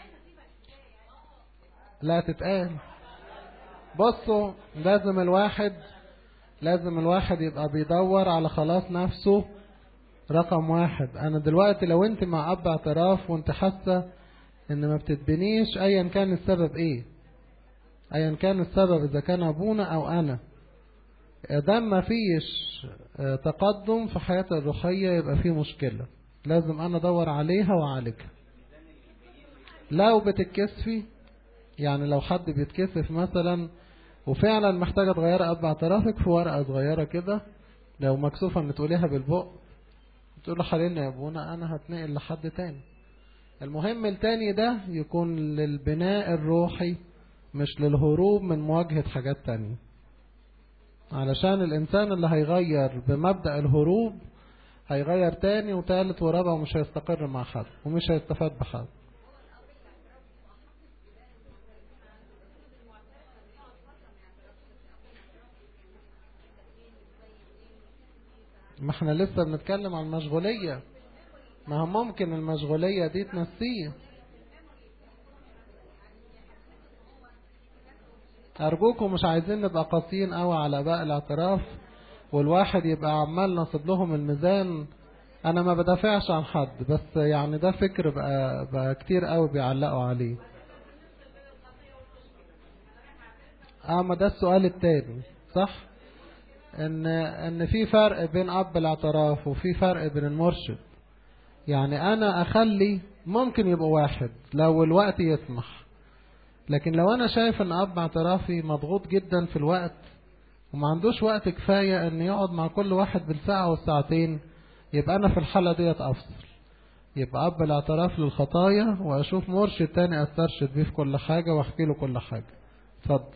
لا تتقال. بصوا، لازم الواحد لازم الواحد يبقى بيدور على خلاص نفسه رقم واحد. انا دلوقتي لو انت مع اب اعتراف وانت حاسة ان ما بتتبنيش، ايا كان السبب ايه، ايا كان السبب، اذا كان ابونا او انا، دام ما فيش تقدم في حياتي الروحية يبقى في مشكلة، لازم انا ادور عليها وعالجها. لو بتتكسفي، يعني لو حد بيتكسف مثلا وفعلا محتاجة تغير اب اعترافك، في ورقة صغيرة كده، لو مكسوفة ان تقوليها بالبق تقول له حللنا يا ابونا انا هتنقل لحد تاني. المهم التاني ده يكون للبناء الروحي، مش للهروب من مواجهة حاجات تانية، علشان الانسان اللي هيغير بمبدأ الهروب هيغير تاني وتالت ورابع ومش هيستقر مع حد ومش هيستفاد بحد. ما احنا لسه بنتكلم عن المشغولية، ما هم ممكن المشغولية دي تنسيه. أرجوكم مش عايزين نبقى قاسيين قوي على باقي الاعتراف والواحد يبقى عمال نصب لهم الميزان. أنا ما بدافعش عن حد، بس يعني ده فكر بقى, بقى كتير قوي بيعلقوا عليه. اه ما ده السؤال التاني صح، ان ان في فرق بين اب الاعتراف وفي فرق بين المرشد. يعني انا اخلي ممكن يبقى واحد لو الوقت يسمح، لكن لو انا شايف ان اب اعترافي مضغوط جدا في الوقت وما عندوش وقت كفاية ان يقعد مع كل واحد بالساعة والساعتين، يبقى انا في الحالة ديت افصل، يبقى اب الاعتراف للخطايا واشوف مرشد تاني استرشد بيه في كل حاجة واحكي له كل حاجة. اتفضل.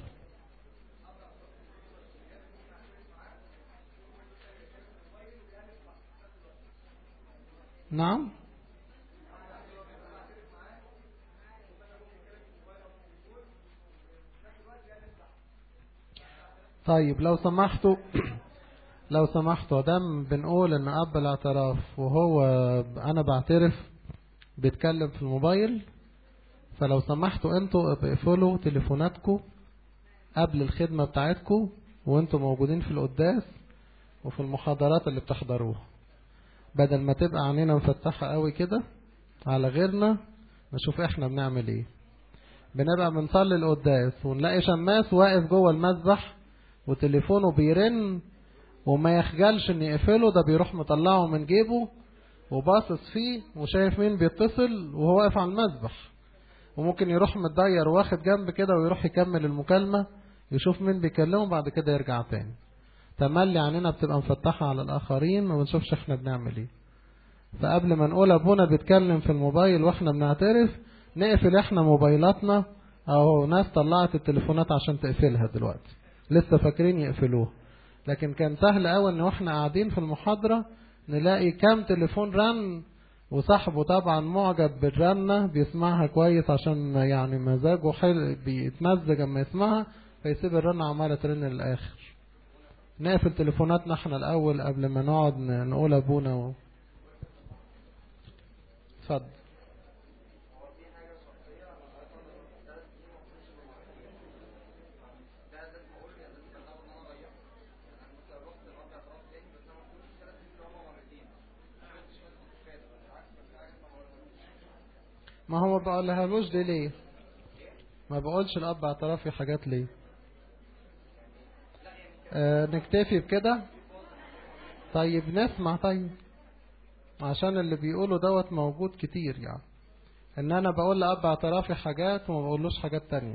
نعم. طيب لو سمحتوا لو سمحتوا دام بنقول ان اب الاعتراف وهو انا بعترف بيتكلم في الموبايل، فلو سمحتوا انتوا اقفلوا تليفوناتكم قبل الخدمة بتاعتكم وانتوا موجودين في القداس وفي المحاضرات اللي بتحضروها، بدل ما تبقى عينينا مفتحة قوي كده على غيرنا نشوف احنا بنعمل ايه. بنبقى بنصلي القداس ونلاقي شماس واقف جوه المسبح وتليفونه بيرن وما يخجلش ان يقفله، ده بيروح مطلعه من جيبه وباصص فيه وشايف مين بيتصل وهو واقف على المسبح، وممكن يروح متضير واخد جنب كده ويروح يكمل المكالمة يشوف مين بيكلمه بعد كده يرجع تاني. تملي عننا بتبقى مفتحة على الآخرين وما نشوفش احنا بنعمل ايه. فقبل ما نقول ابونا بيتكلم في الموبايل واحنا بنعترف نقفل احنا موبايلاتنا. اهو ناس طلعت التليفونات عشان تقفلها دلوقتي، لسه فاكرين يقفلوها، لكن كان سهل قوي ان واحنا قاعدين في المحاضرة نلاقي كام تليفون رن وصاحبه طبعا معجب بالرنة بيسمعها كويس عشان يعني مزاجه حلو بيتمزج اما يسمعها فيسيب الرنة عمالة ترن للآخر. نقفل تليفوناتنا احنا الأول قبل ما نقعد نقول أبونا و... اتفضل. ما هو ما بقولهالوش دي ليه؟ ما بقولش الأب اعترافي حاجات ليه؟ آه نكتفي بكده. طيب نسمع. طيب عشان اللي بيقوله دوت موجود كتير، يعني ان انا بقول لأب اعترافي حاجات وما بقولوش حاجات تانية.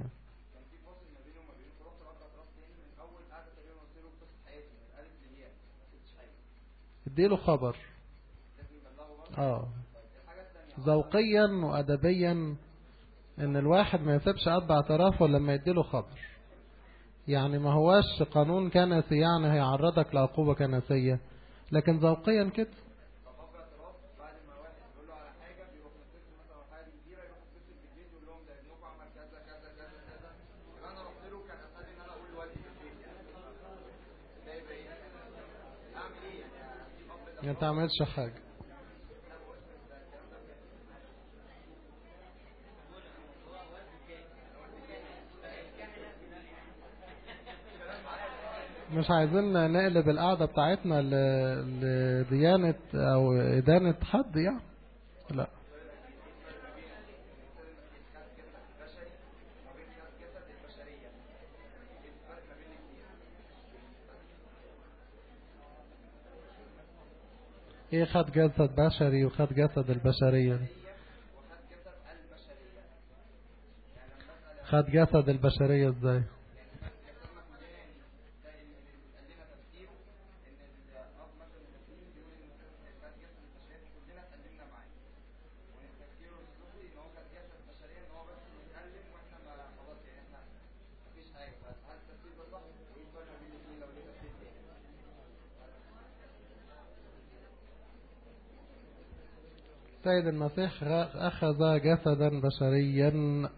اديله خبر اه ذوقيا وادبيا ان الواحد ما يسيبش اب اعترافه لما يديله خبر، يعني ما هواش قانون كنسي يعني هيعرضك لعقوبة كنسية، لكن ذوقيا كده. ما تعملش حاجة. مش عايزين نقلب القعدة بتاعتنا ل- لديانة او ادانة حد يعني. لا. ايه خد جسد بشري وخد جسد البشرية؟ خد جسد البشرية ازاي؟ سيد المسيح أخذ جسدا بشريا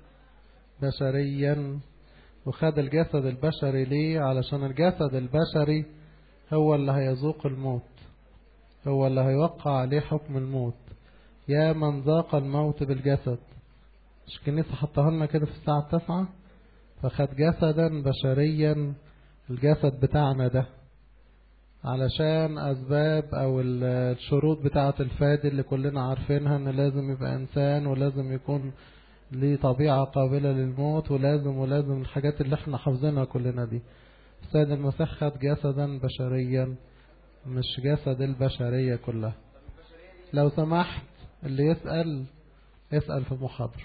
بشريا وخد الجسد البشري ليه؟ علشان الجسد البشري هو اللي هيذوق الموت، هو اللي هيوقع عليه حكم الموت. يا من ذاق الموت بالجسد. مش الكنيسة حطها لنا كده في الساعة التاسعة؟ فخد جسدا بشريا، الجسد بتاعنا ده، علشان أسباب أو الشروط بتاعة الفادي اللي كلنا عارفينها، إن لازم يبقى إنسان ولازم يكون ليه طبيعة قابلة للموت ولازم ولازم الحاجات اللي احنا حافظينها كلنا دي. السيد المسيح خد جسدا بشريا، مش جسد البشرية كلها. لو سمحت اللي يسأل يسأل في محاضرة.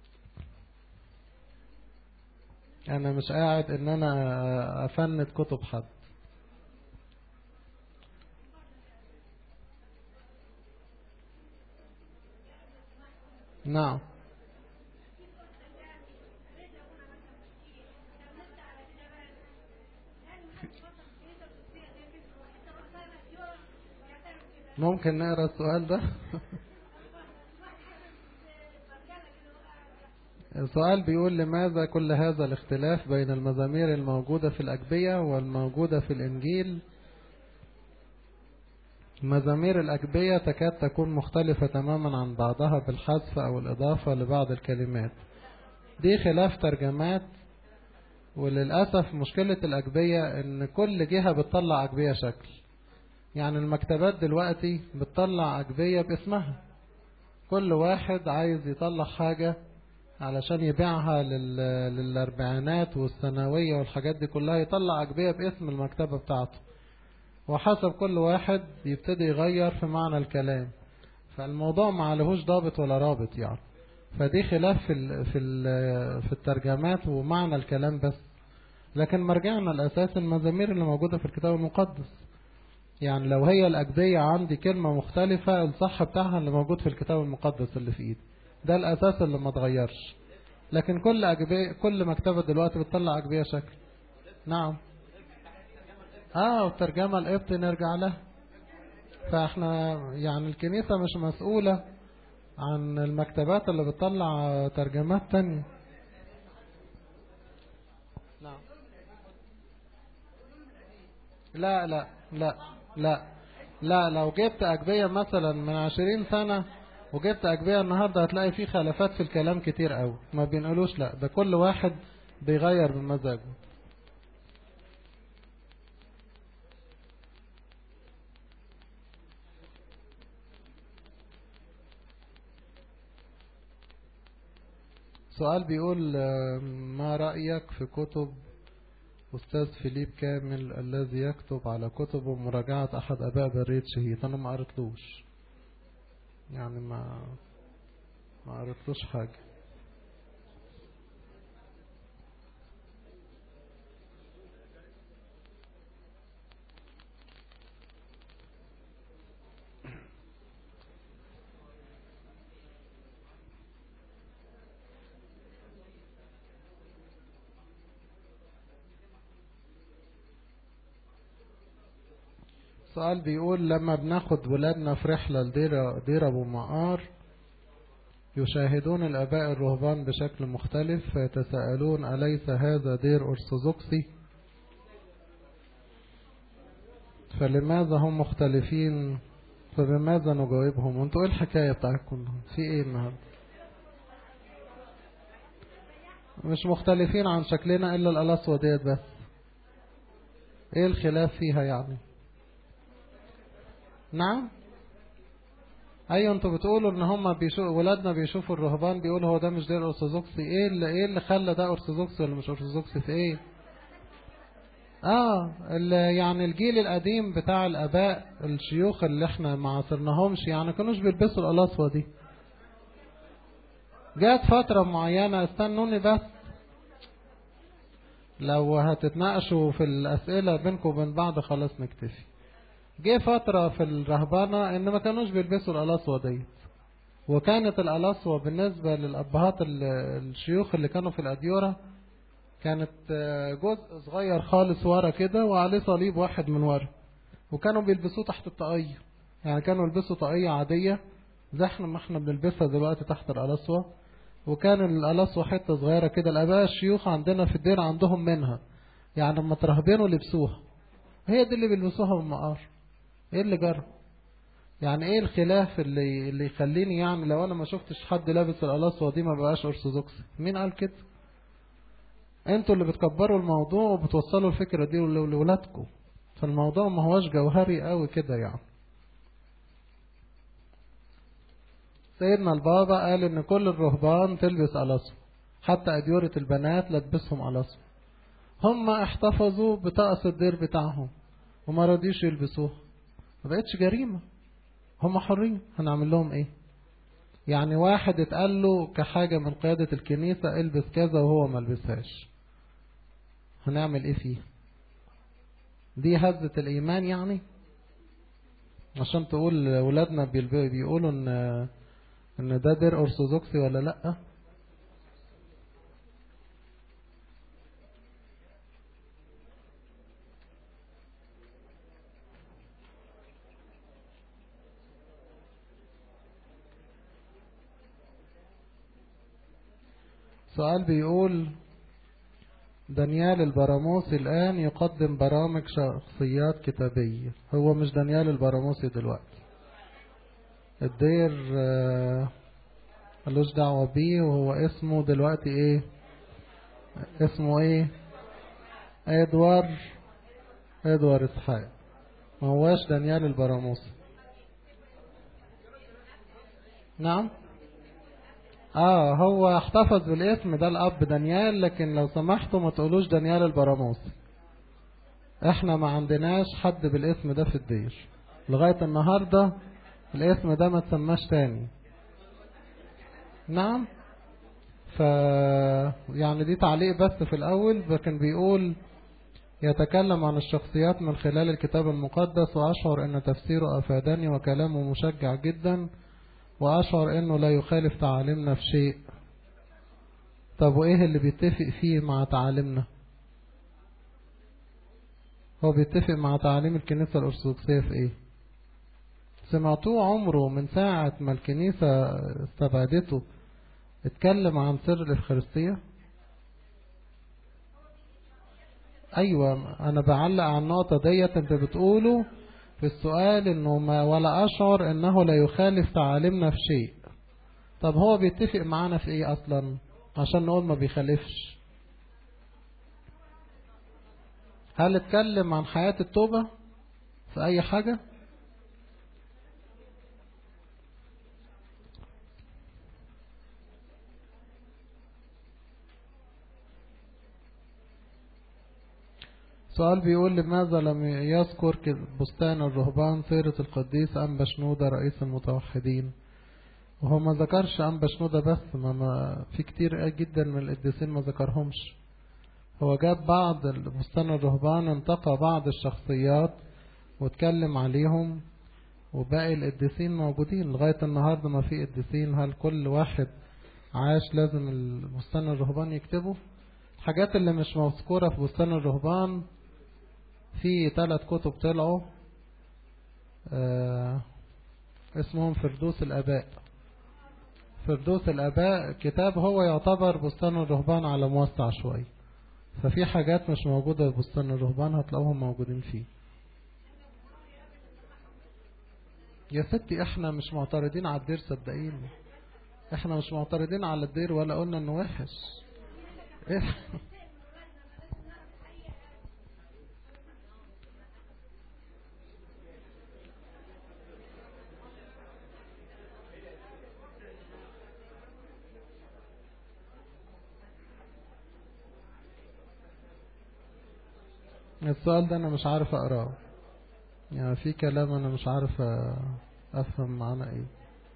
أنا مش قاعد إن أنا أفند كتب حد. نعم. ممكن نقرأ السؤال ده؟ السؤال بيقول: لماذا كل هذا الاختلاف بين المزامير الموجودة في الأجبية والموجودة في الإنجيل؟ مزامير الأجبية تكاد تكون مختلفة تماما عن بعضها بالحذف أو الإضافة لبعض الكلمات. دي خلاف ترجمات، وللأسف مشكلة الأجبية إن كل جهة بتطلع أجبية شكل. يعني المكتبات دلوقتي بتطلع أجبية باسمها، كل واحد عايز يطلع حاجة علشان يبيعها لل... للأربعينات والثانوية والحاجات دي كلها، يطلع أجبية باسم المكتبة بتاعته، وحسب كل واحد يبتدي يغير في معنى الكلام. فالموضوع ما عليهوش ضابط ولا رابط يعني. فدي خلاف في ال... في ال... في الترجمات ومعنى الكلام بس. لكن مرجعنا الأساس المزامير اللي موجودة في الكتاب المقدس. يعني لو هي الأجبية عندي كلمة مختلفة، الصح بتاعها اللي موجود في الكتاب المقدس اللي في إيدي، ده الأساس اللي ما اتغيرش. لكن كل أجبية، كل مكتبة دلوقتي بتطلع أجبية شكل. نعم. اه والترجمة القبط نرجع لها. فاحنا يعني الكنيسة مش مسؤولة عن المكتبات اللي بتطلع ترجمات تانية. نعم. لا لا لا لا لا لو جبت أجبية مثلا من عشرين سنة وجبت أجبية النهاردة هتلاقي فيه خلافات في الكلام كتير قوي، ما بينقلوش. لا، ده كل واحد بيغير بمزاجه. سؤال بيقول: ما رأيك في كتب أستاذ فيليب كامل الذي يكتب على كتبه مراجعة أحد أباء برية شهيد؟ أنا ما قريتلوش يعني، ما ما قريتلوش حاجة. سؤال بيقول: لما بناخد ولادنا في رحلة لدير دير أبو مقار يشاهدون الآباء الرهبان بشكل مختلف، فيتساءلون: أليس هذا دير أرثوذكسي؟ فلماذا هم مختلفين فبماذا نجاوبهم؟ وانتوا ايه الحكاية بتاعتكم؟ في ايه النهاردة؟ مش مختلفين عن شكلنا الا القلاصوة ديت بس. ايه الخلاف فيها يعني؟ نعم. ايوه انتوا بتقولوا ان هم بيشوفوا ولادنا بيشوفوا الرهبان بيقولوا هو ده مش دير ارثوذكسي. ايه اللي ايه اللي خلى ده ارثوذكسي ولا مش ارثوذكسي في ايه؟ اه يعني الجيل القديم بتاع الاباء الشيوخ اللي احنا ما عاصرناهمش يعني كانوش بيلبسوا القلاصوة دي. جات فترة معينة، استنوني بس، لو هتتناقشوا في الاسئلة بينكم وبين بعض خلاص نكتفي. جه فترة في الرهبانة ان ما كانوش بيلبسوا القلاصوة دي، وكانت القلاصوة بالنسبة للأبهات الشيوخ اللي كانوا في الأديرة كانت جزء صغير خالص ورا كده وعليه صليب واحد من ورا، وكانوا بيلبسوه تحت الطاقية. يعني كانوا يلبسوا طاقية عادية زي احنا ما احنا بنلبسها دلوقتي تحت القلاصوة، وكان القلاصوة حتة صغيرة كده. الآباء الشيوخ عندنا في الدير عندهم منها، يعني لما ترهبينوا لبسوها، هي دي اللي بيلبسوها بالمقار. ايه اللي جرى؟ يعني ايه الخلاف اللي اللي يخليني يعني لو انا ما شفتش حد لابس القلاصوة دي ما بقاش ارثوذكسي؟ مين قال كده؟ انتوا اللي بتكبروا الموضوع وبتوصلوا الفكرة دي لولادكم، فالموضوع ما هوش جوهري قوي كده يعني. سيدنا البابا قال ان كل الرهبان تلبس قلاصوة، حتى اديورة البنات لتبسهم قلاصوة. هم احتفظوا بطقس الدير بتاعهم وما رضيش يلبسوها، ما بقتش جريمة، هم حرين، هنعمل لهم ايه؟ يعني واحد اتقال له كحاجة من قيادة الكنيسة البس كذا وهو ما لبسهاش، هنعمل ايه فيه؟ دي هزة الايمان يعني؟ عشان تقول ولادنا بيقولوا ان ان ده دير ارثوذكسي ولا لا؟ سؤال بيقول دانيال البراموسي الآن يقدم برامج شخصيات كتابية. هو مش دانيال البراموسي دلوقتي، الدير ملوش دعوة بيه، وهو اسمه دلوقتي ايه؟ اسمه ايه؟ ادوار ادوار اسحاق، ما هواش دانيال البراموسي. نعم. اه هو احتفظ بالاسم ده الاب دانيال، لكن لو سمحتوا ما تقولوش دانيال البراموسي. احنا ما عندناش حد بالاسم ده في الدير لغاية النهاردة، الاسم ده ما تسماش تاني. نعم. ف يعني دي تعليق بس في الاول، لكن بيقول يتكلم عن الشخصيات من خلال الكتاب المقدس، واشعر ان تفسيره افادني وكلامه مشجع جدا، وأشعر أنه لا يخالف تعاليمنا في شيء. طب وإيه اللي بيتفق فيه مع تعاليمنا؟ هو بيتفق مع تعاليم الكنيسة الأرثوذكسية في إيه؟ سمعتوه عمره من ساعة ما الكنيسة استبعدته اتكلم عن سر الإفخارستية؟ أيوة أنا بعلق على النقطة ديت. أنت بتقوله في السؤال انه ما ولا اشعر انه لا يخالف تعاليمنا في شيء. طب هو بيتفق معانا في ايه اصلا عشان نقول ما بيخالفش؟ هل اتكلم عن حياة التوبة في اي حاجة؟ سؤال بيقول لماذا لم يذكر بستان الرهبان سيرة القديس أنبا شنودة رئيس المتوحدين؟ وهو ما ذكرش أنبا شنودة بس، ما, ما في كتير جدا من القديسين ما ذكرهمش. هو جاب بعض بستان الرهبان، انتقى بعض الشخصيات واتكلم عليهم، وباقي القديسين موجودين لغاية النهاردة. ما في قديسين، هل كل واحد عاش لازم البستان الرهبان يكتبه؟ الحاجات اللي مش مذكورة في بستان الرهبان في ثلاث كتب طلعوا آه اسمهم فردوس الآباء. فردوس الآباء كتاب هو يعتبر بستان الرهبان على موسع شوي، ففي حاجات مش موجودة في بستان الرهبان هتلاقوهم موجودين فيه. يا ستي احنا مش معترضين على الدير صدقيني، احنا مش معترضين على الدير ولا قلنا انه وحش. إيه؟ السؤال ده انا مش عارف اقراه، يعني في كلام انا مش عارف افهم معناه ايه.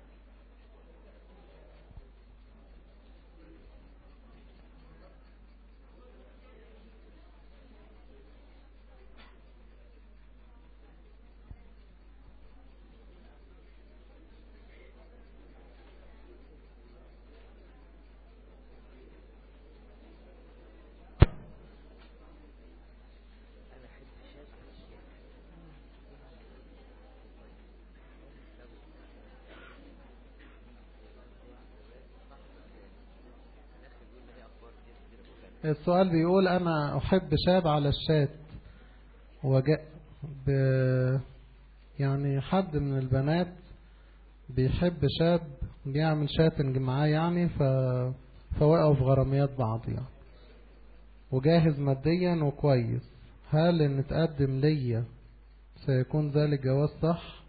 السؤال بيقول أنا أحب شاب على الشات، وجاء ب... يعني حد من البنات بيحب شاب بيعمل شاتنج معاه يعني ف... فوقعوا في غراميات بعض يعني، وجاهز ماديا وكويس. هل إن تقدم ليا سيكون ذلك جواز صح؟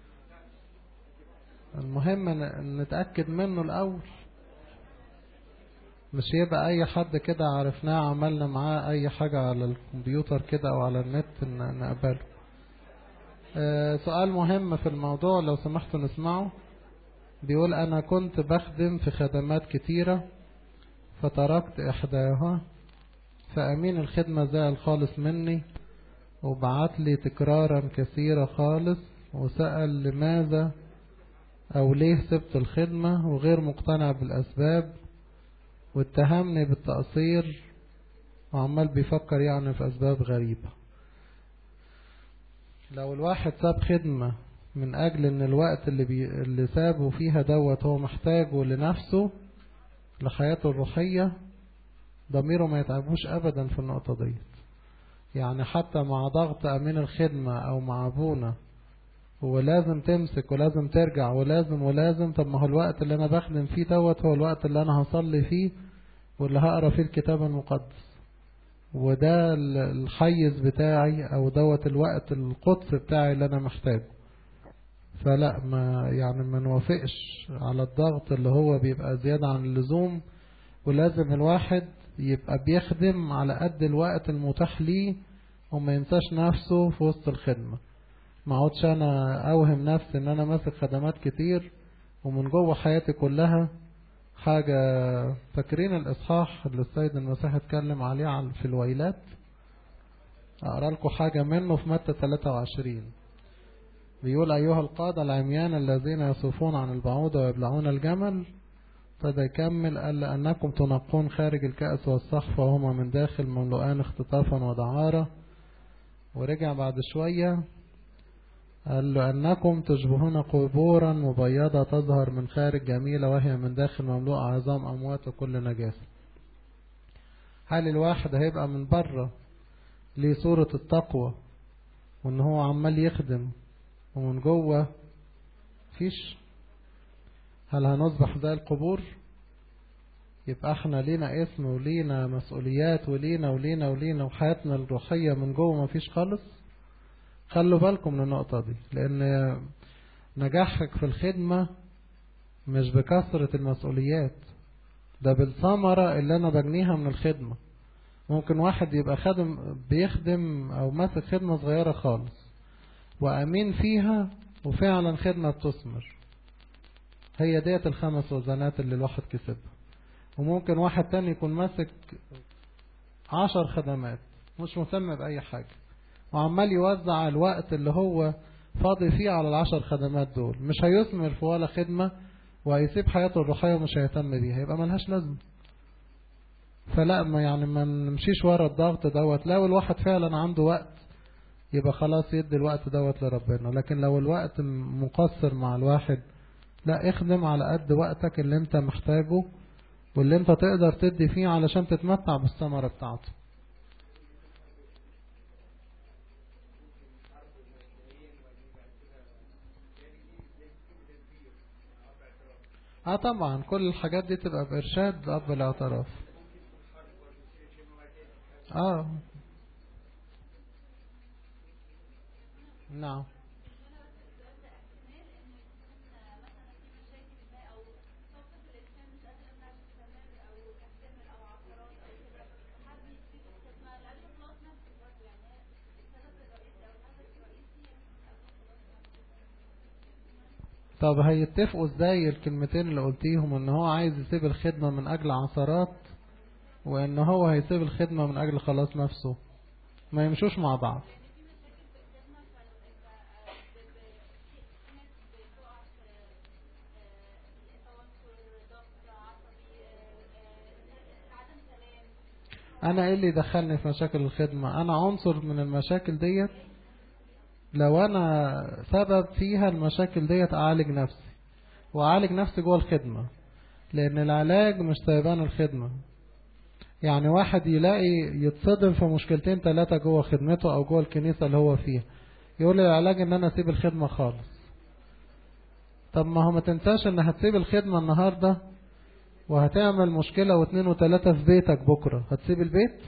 المهم نتأكد منه الأول، مش يبقى اي حد كده عرفناه عملنا معاه اي حاجة على الكمبيوتر كده او على النت نقبله. أه سؤال مهم في الموضوع لو سمحتوا نسمعه. بيقول انا كنت بخدم في خدمات كتيرة فتركت احداها، فامين الخدمة زعل خالص مني وبعت لي تكرارا كثيرة خالص، وسأل لماذا او ليه سبت الخدمة وغير مقتنع بالاسباب، واتهمني بالتقصير وعمال بيفكر يعني في أسباب غريبة. لو الواحد ساب خدمة من أجل أن الوقت اللي, بي... اللي سابه فيها دوت هو محتاجه لنفسه لحياته الروحية، ضميره ما يتعبوش أبدا في النقطة دي. يعني حتى مع ضغط أمين الخدمة أو مع أبونا هو لازم تمسك ولازم ترجع ولازم ولازم. طب ما هو الوقت اللي أنا بخدم فيه دوت هو الوقت اللي أنا هصلي فيه واللي هقرأ فيه الكتاب المقدس، وده الحيز بتاعي او دوت الوقت القدس بتاعي اللي انا محتاجه. فلا ما يعني ما نوافقش على الضغط اللي هو بيبقى زيادة عن اللزوم، ولازم الواحد يبقى بيخدم على قد الوقت المتاح ليه وما ينساش نفسه في وسط الخدمة. ما عودش انا اوهم نفسي ان انا ماسك خدمات كتير ومن جوه حياتي كلها حاجة. فاكرين الإصحاح اللي السيد المسيح اتكلم عليه في الويلات؟ أقرأ لكم حاجة منه في متى ثلاثة وعشرين. بيقول أيها القادة العميان الذين يصفون عن البعوضة ويبلعون الجمل، فده يكمل قال لأنكم تنقون خارج الكأس والصحف وهما من داخل مملوءان اختطافا ودعارة. ورجع بعد شوية قال له أنكم تشبهون قبورا مبيضة تظهر من خارج جميلة وهي من داخل مملوءة عظام أموات وكل نجاسة. هل الواحد هيبقى من بره ليه صورة التقوى وان هو عمال يخدم ومن جوه فيش؟ هل هنصبح زي القبور؟ يبقى احنا لينا اسم ولينا مسؤوليات ولينا ولينا ولينا وحياتنا الروحية من جوه ما فيش خالص. خلوا بالكم من النقطة دي، لأن نجاحك في الخدمة مش بكثرة المسؤوليات، ده بالثمرة اللي أنا بجنيها من الخدمة. ممكن واحد يبقى خادم بيخدم أو ماسك خدمة صغيرة خالص وأمين فيها وفعلا خدمة بتثمر، هي ديت الخمس وزنات اللي الواحد كسبها. وممكن واحد تاني يكون ماسك عشر خدمات مش مهتم بأي حاجة وعمال يوزع الوقت اللي هو فاضي فيه على العشر خدمات دول، مش هيثمر في ولا خدمة وهيسيب حياته الروحية ومش هيهتم بيها، يبقى ملهاش لازمة. فلا ما يعني ما نمشيش ورا الضغط دوت. لو الواحد فعلا عنده وقت يبقى خلاص يدي الوقت دوت لربنا، لكن لو الوقت مقصر مع الواحد لا، اخدم على قد وقتك اللي انت محتاجه واللي انت تقدر تدي فيه علشان تتمتع بالثمرة بتاعته. اه طبعا كل الحاجات دي تبقى بإرشاد أب الاعتراف. اه نعم. طب هيتفقوا ازاي الكلمتين اللي قلتيهم، ان هو عايز يسيب الخدمة من اجل عثرات وان هو هيسيب الخدمة من اجل خلاص نفسه؟ ما يمشوش مع بعض. انا ايه اللي يدخلني في مشاكل الخدمة؟ انا عنصر من المشاكل ديت. لو انا سبب فيها المشاكل ديت اعالج نفسي واعالج نفسي جوه الخدمة، لان العلاج مش سيبان الخدمة. يعني واحد يلاقي يتصدم في مشكلتين ثلاثة جوه خدمته او جوه الكنيسة اللي هو فيها، يقول لي العلاج ان انا اسيب الخدمة خالص. طب ما هو ما تنساش ان هتسيب الخدمة النهاردة وهتعمل مشكلة واثنين وثلاثة في بيتك، بكرة هتسيب البيت؟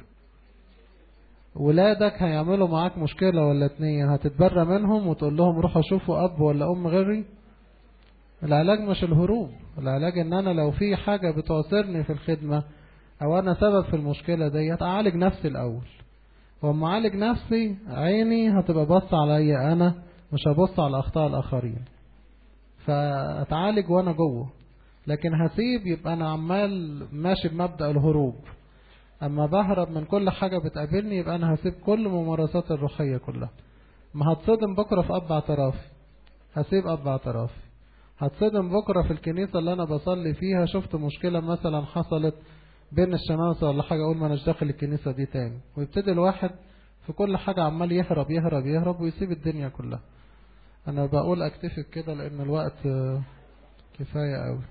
ولادك هيعملوا معاك مشكلة ولا اتنين، هتتبرى منهم وتقول لهم روحوا شوفوا اب ولا ام غيري؟ العلاج مش الهروب، العلاج ان انا لو في حاجة بتعثرني في الخدمة او انا سبب في المشكلة ديت اعالج نفسي الاول. واما اعالج نفسي عيني هتبقى بص عليا انا، مش هبص على اخطاء الاخرين، فاتعالج وانا جوه. لكن هسيب يبقى انا عمال ماشي بمبدأ الهروب. اما بهرب من كل حاجة بتقابلني يبقى انا هسيب كل ممارسات الروحية كلها. ما هتصدم بكرة في اب اعترافي، هسيب اب اعترافي. هتصدم بكرة في الكنيسة اللي انا بصلي فيها، شفت مشكلة مثلا حصلت بين الشمامسة ولا حاجة، اقول ما اناش داخل الكنيسة دي تاني. ويبتدي الواحد في كل حاجة عمال يهرب يهرب يهرب ويسيب الدنيا كلها. انا بقول اكتفي كده لان الوقت كفاية قوي.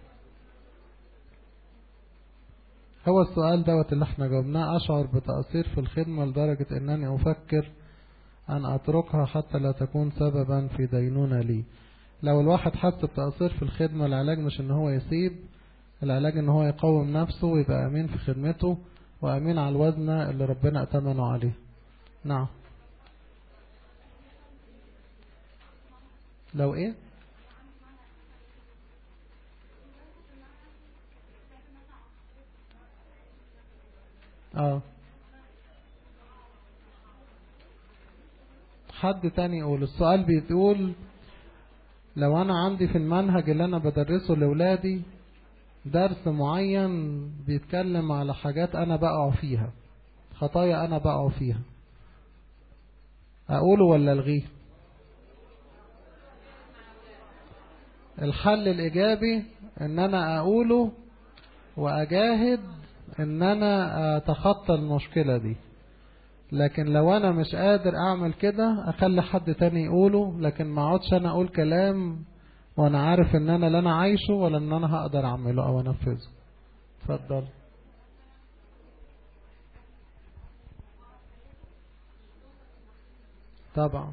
هو السؤال دوت اللي احنا جاوبناه: اشعر بتأثير في الخدمة لدرجة انني افكر ان اتركها حتى لا تكون سببا في دينونة لي. لو الواحد حس بتأثير في الخدمة، العلاج مش ان هو يسيب، العلاج ان هو يقوم نفسه ويبقى امين في خدمته وامين على الوزنة اللي ربنا اتمنه عليه. نعم. لو ايه؟ اه حد تاني يقول. السؤال بيقول: لو انا عندي في المنهج اللي انا بدرسه لولادي درس معين بيتكلم على حاجات انا بقع فيها، خطايا انا بقع فيها، اقوله ولا الغيه؟ الحل الايجابي ان انا اقوله واجاهد ان انا اتخطى المشكلة دي. لكن لو انا مش قادر اعمل كده اخلي حد تاني يقوله، لكن ما اقعدش انا اقول كلام وانا عارف ان انا لا انا عايشه ولا ان انا هقدر اعمله او انفذه. اتفضل. طبعا.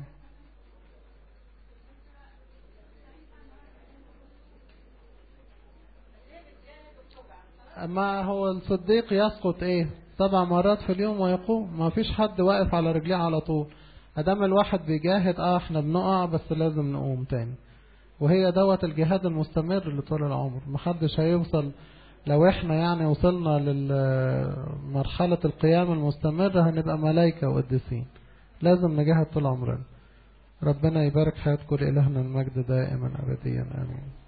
ما هو الصديق يسقط ايه سبع مرات في اليوم ويقوم. ما فيش حد واقف على رجليه على طول. ادام الواحد بيجاهد اه احنا بنقع بس لازم نقوم تاني. وهي دوت الجهاد المستمر لطول العمر. محدش هيوصل. لو احنا يعني وصلنا لمرحلة القيام المستمر هنبقى ملايكة وقديسين. لازم نجاهد طول عمرنا. ربنا يبارك حياتكم. لإلهنا المجد دائما أبديا آمين.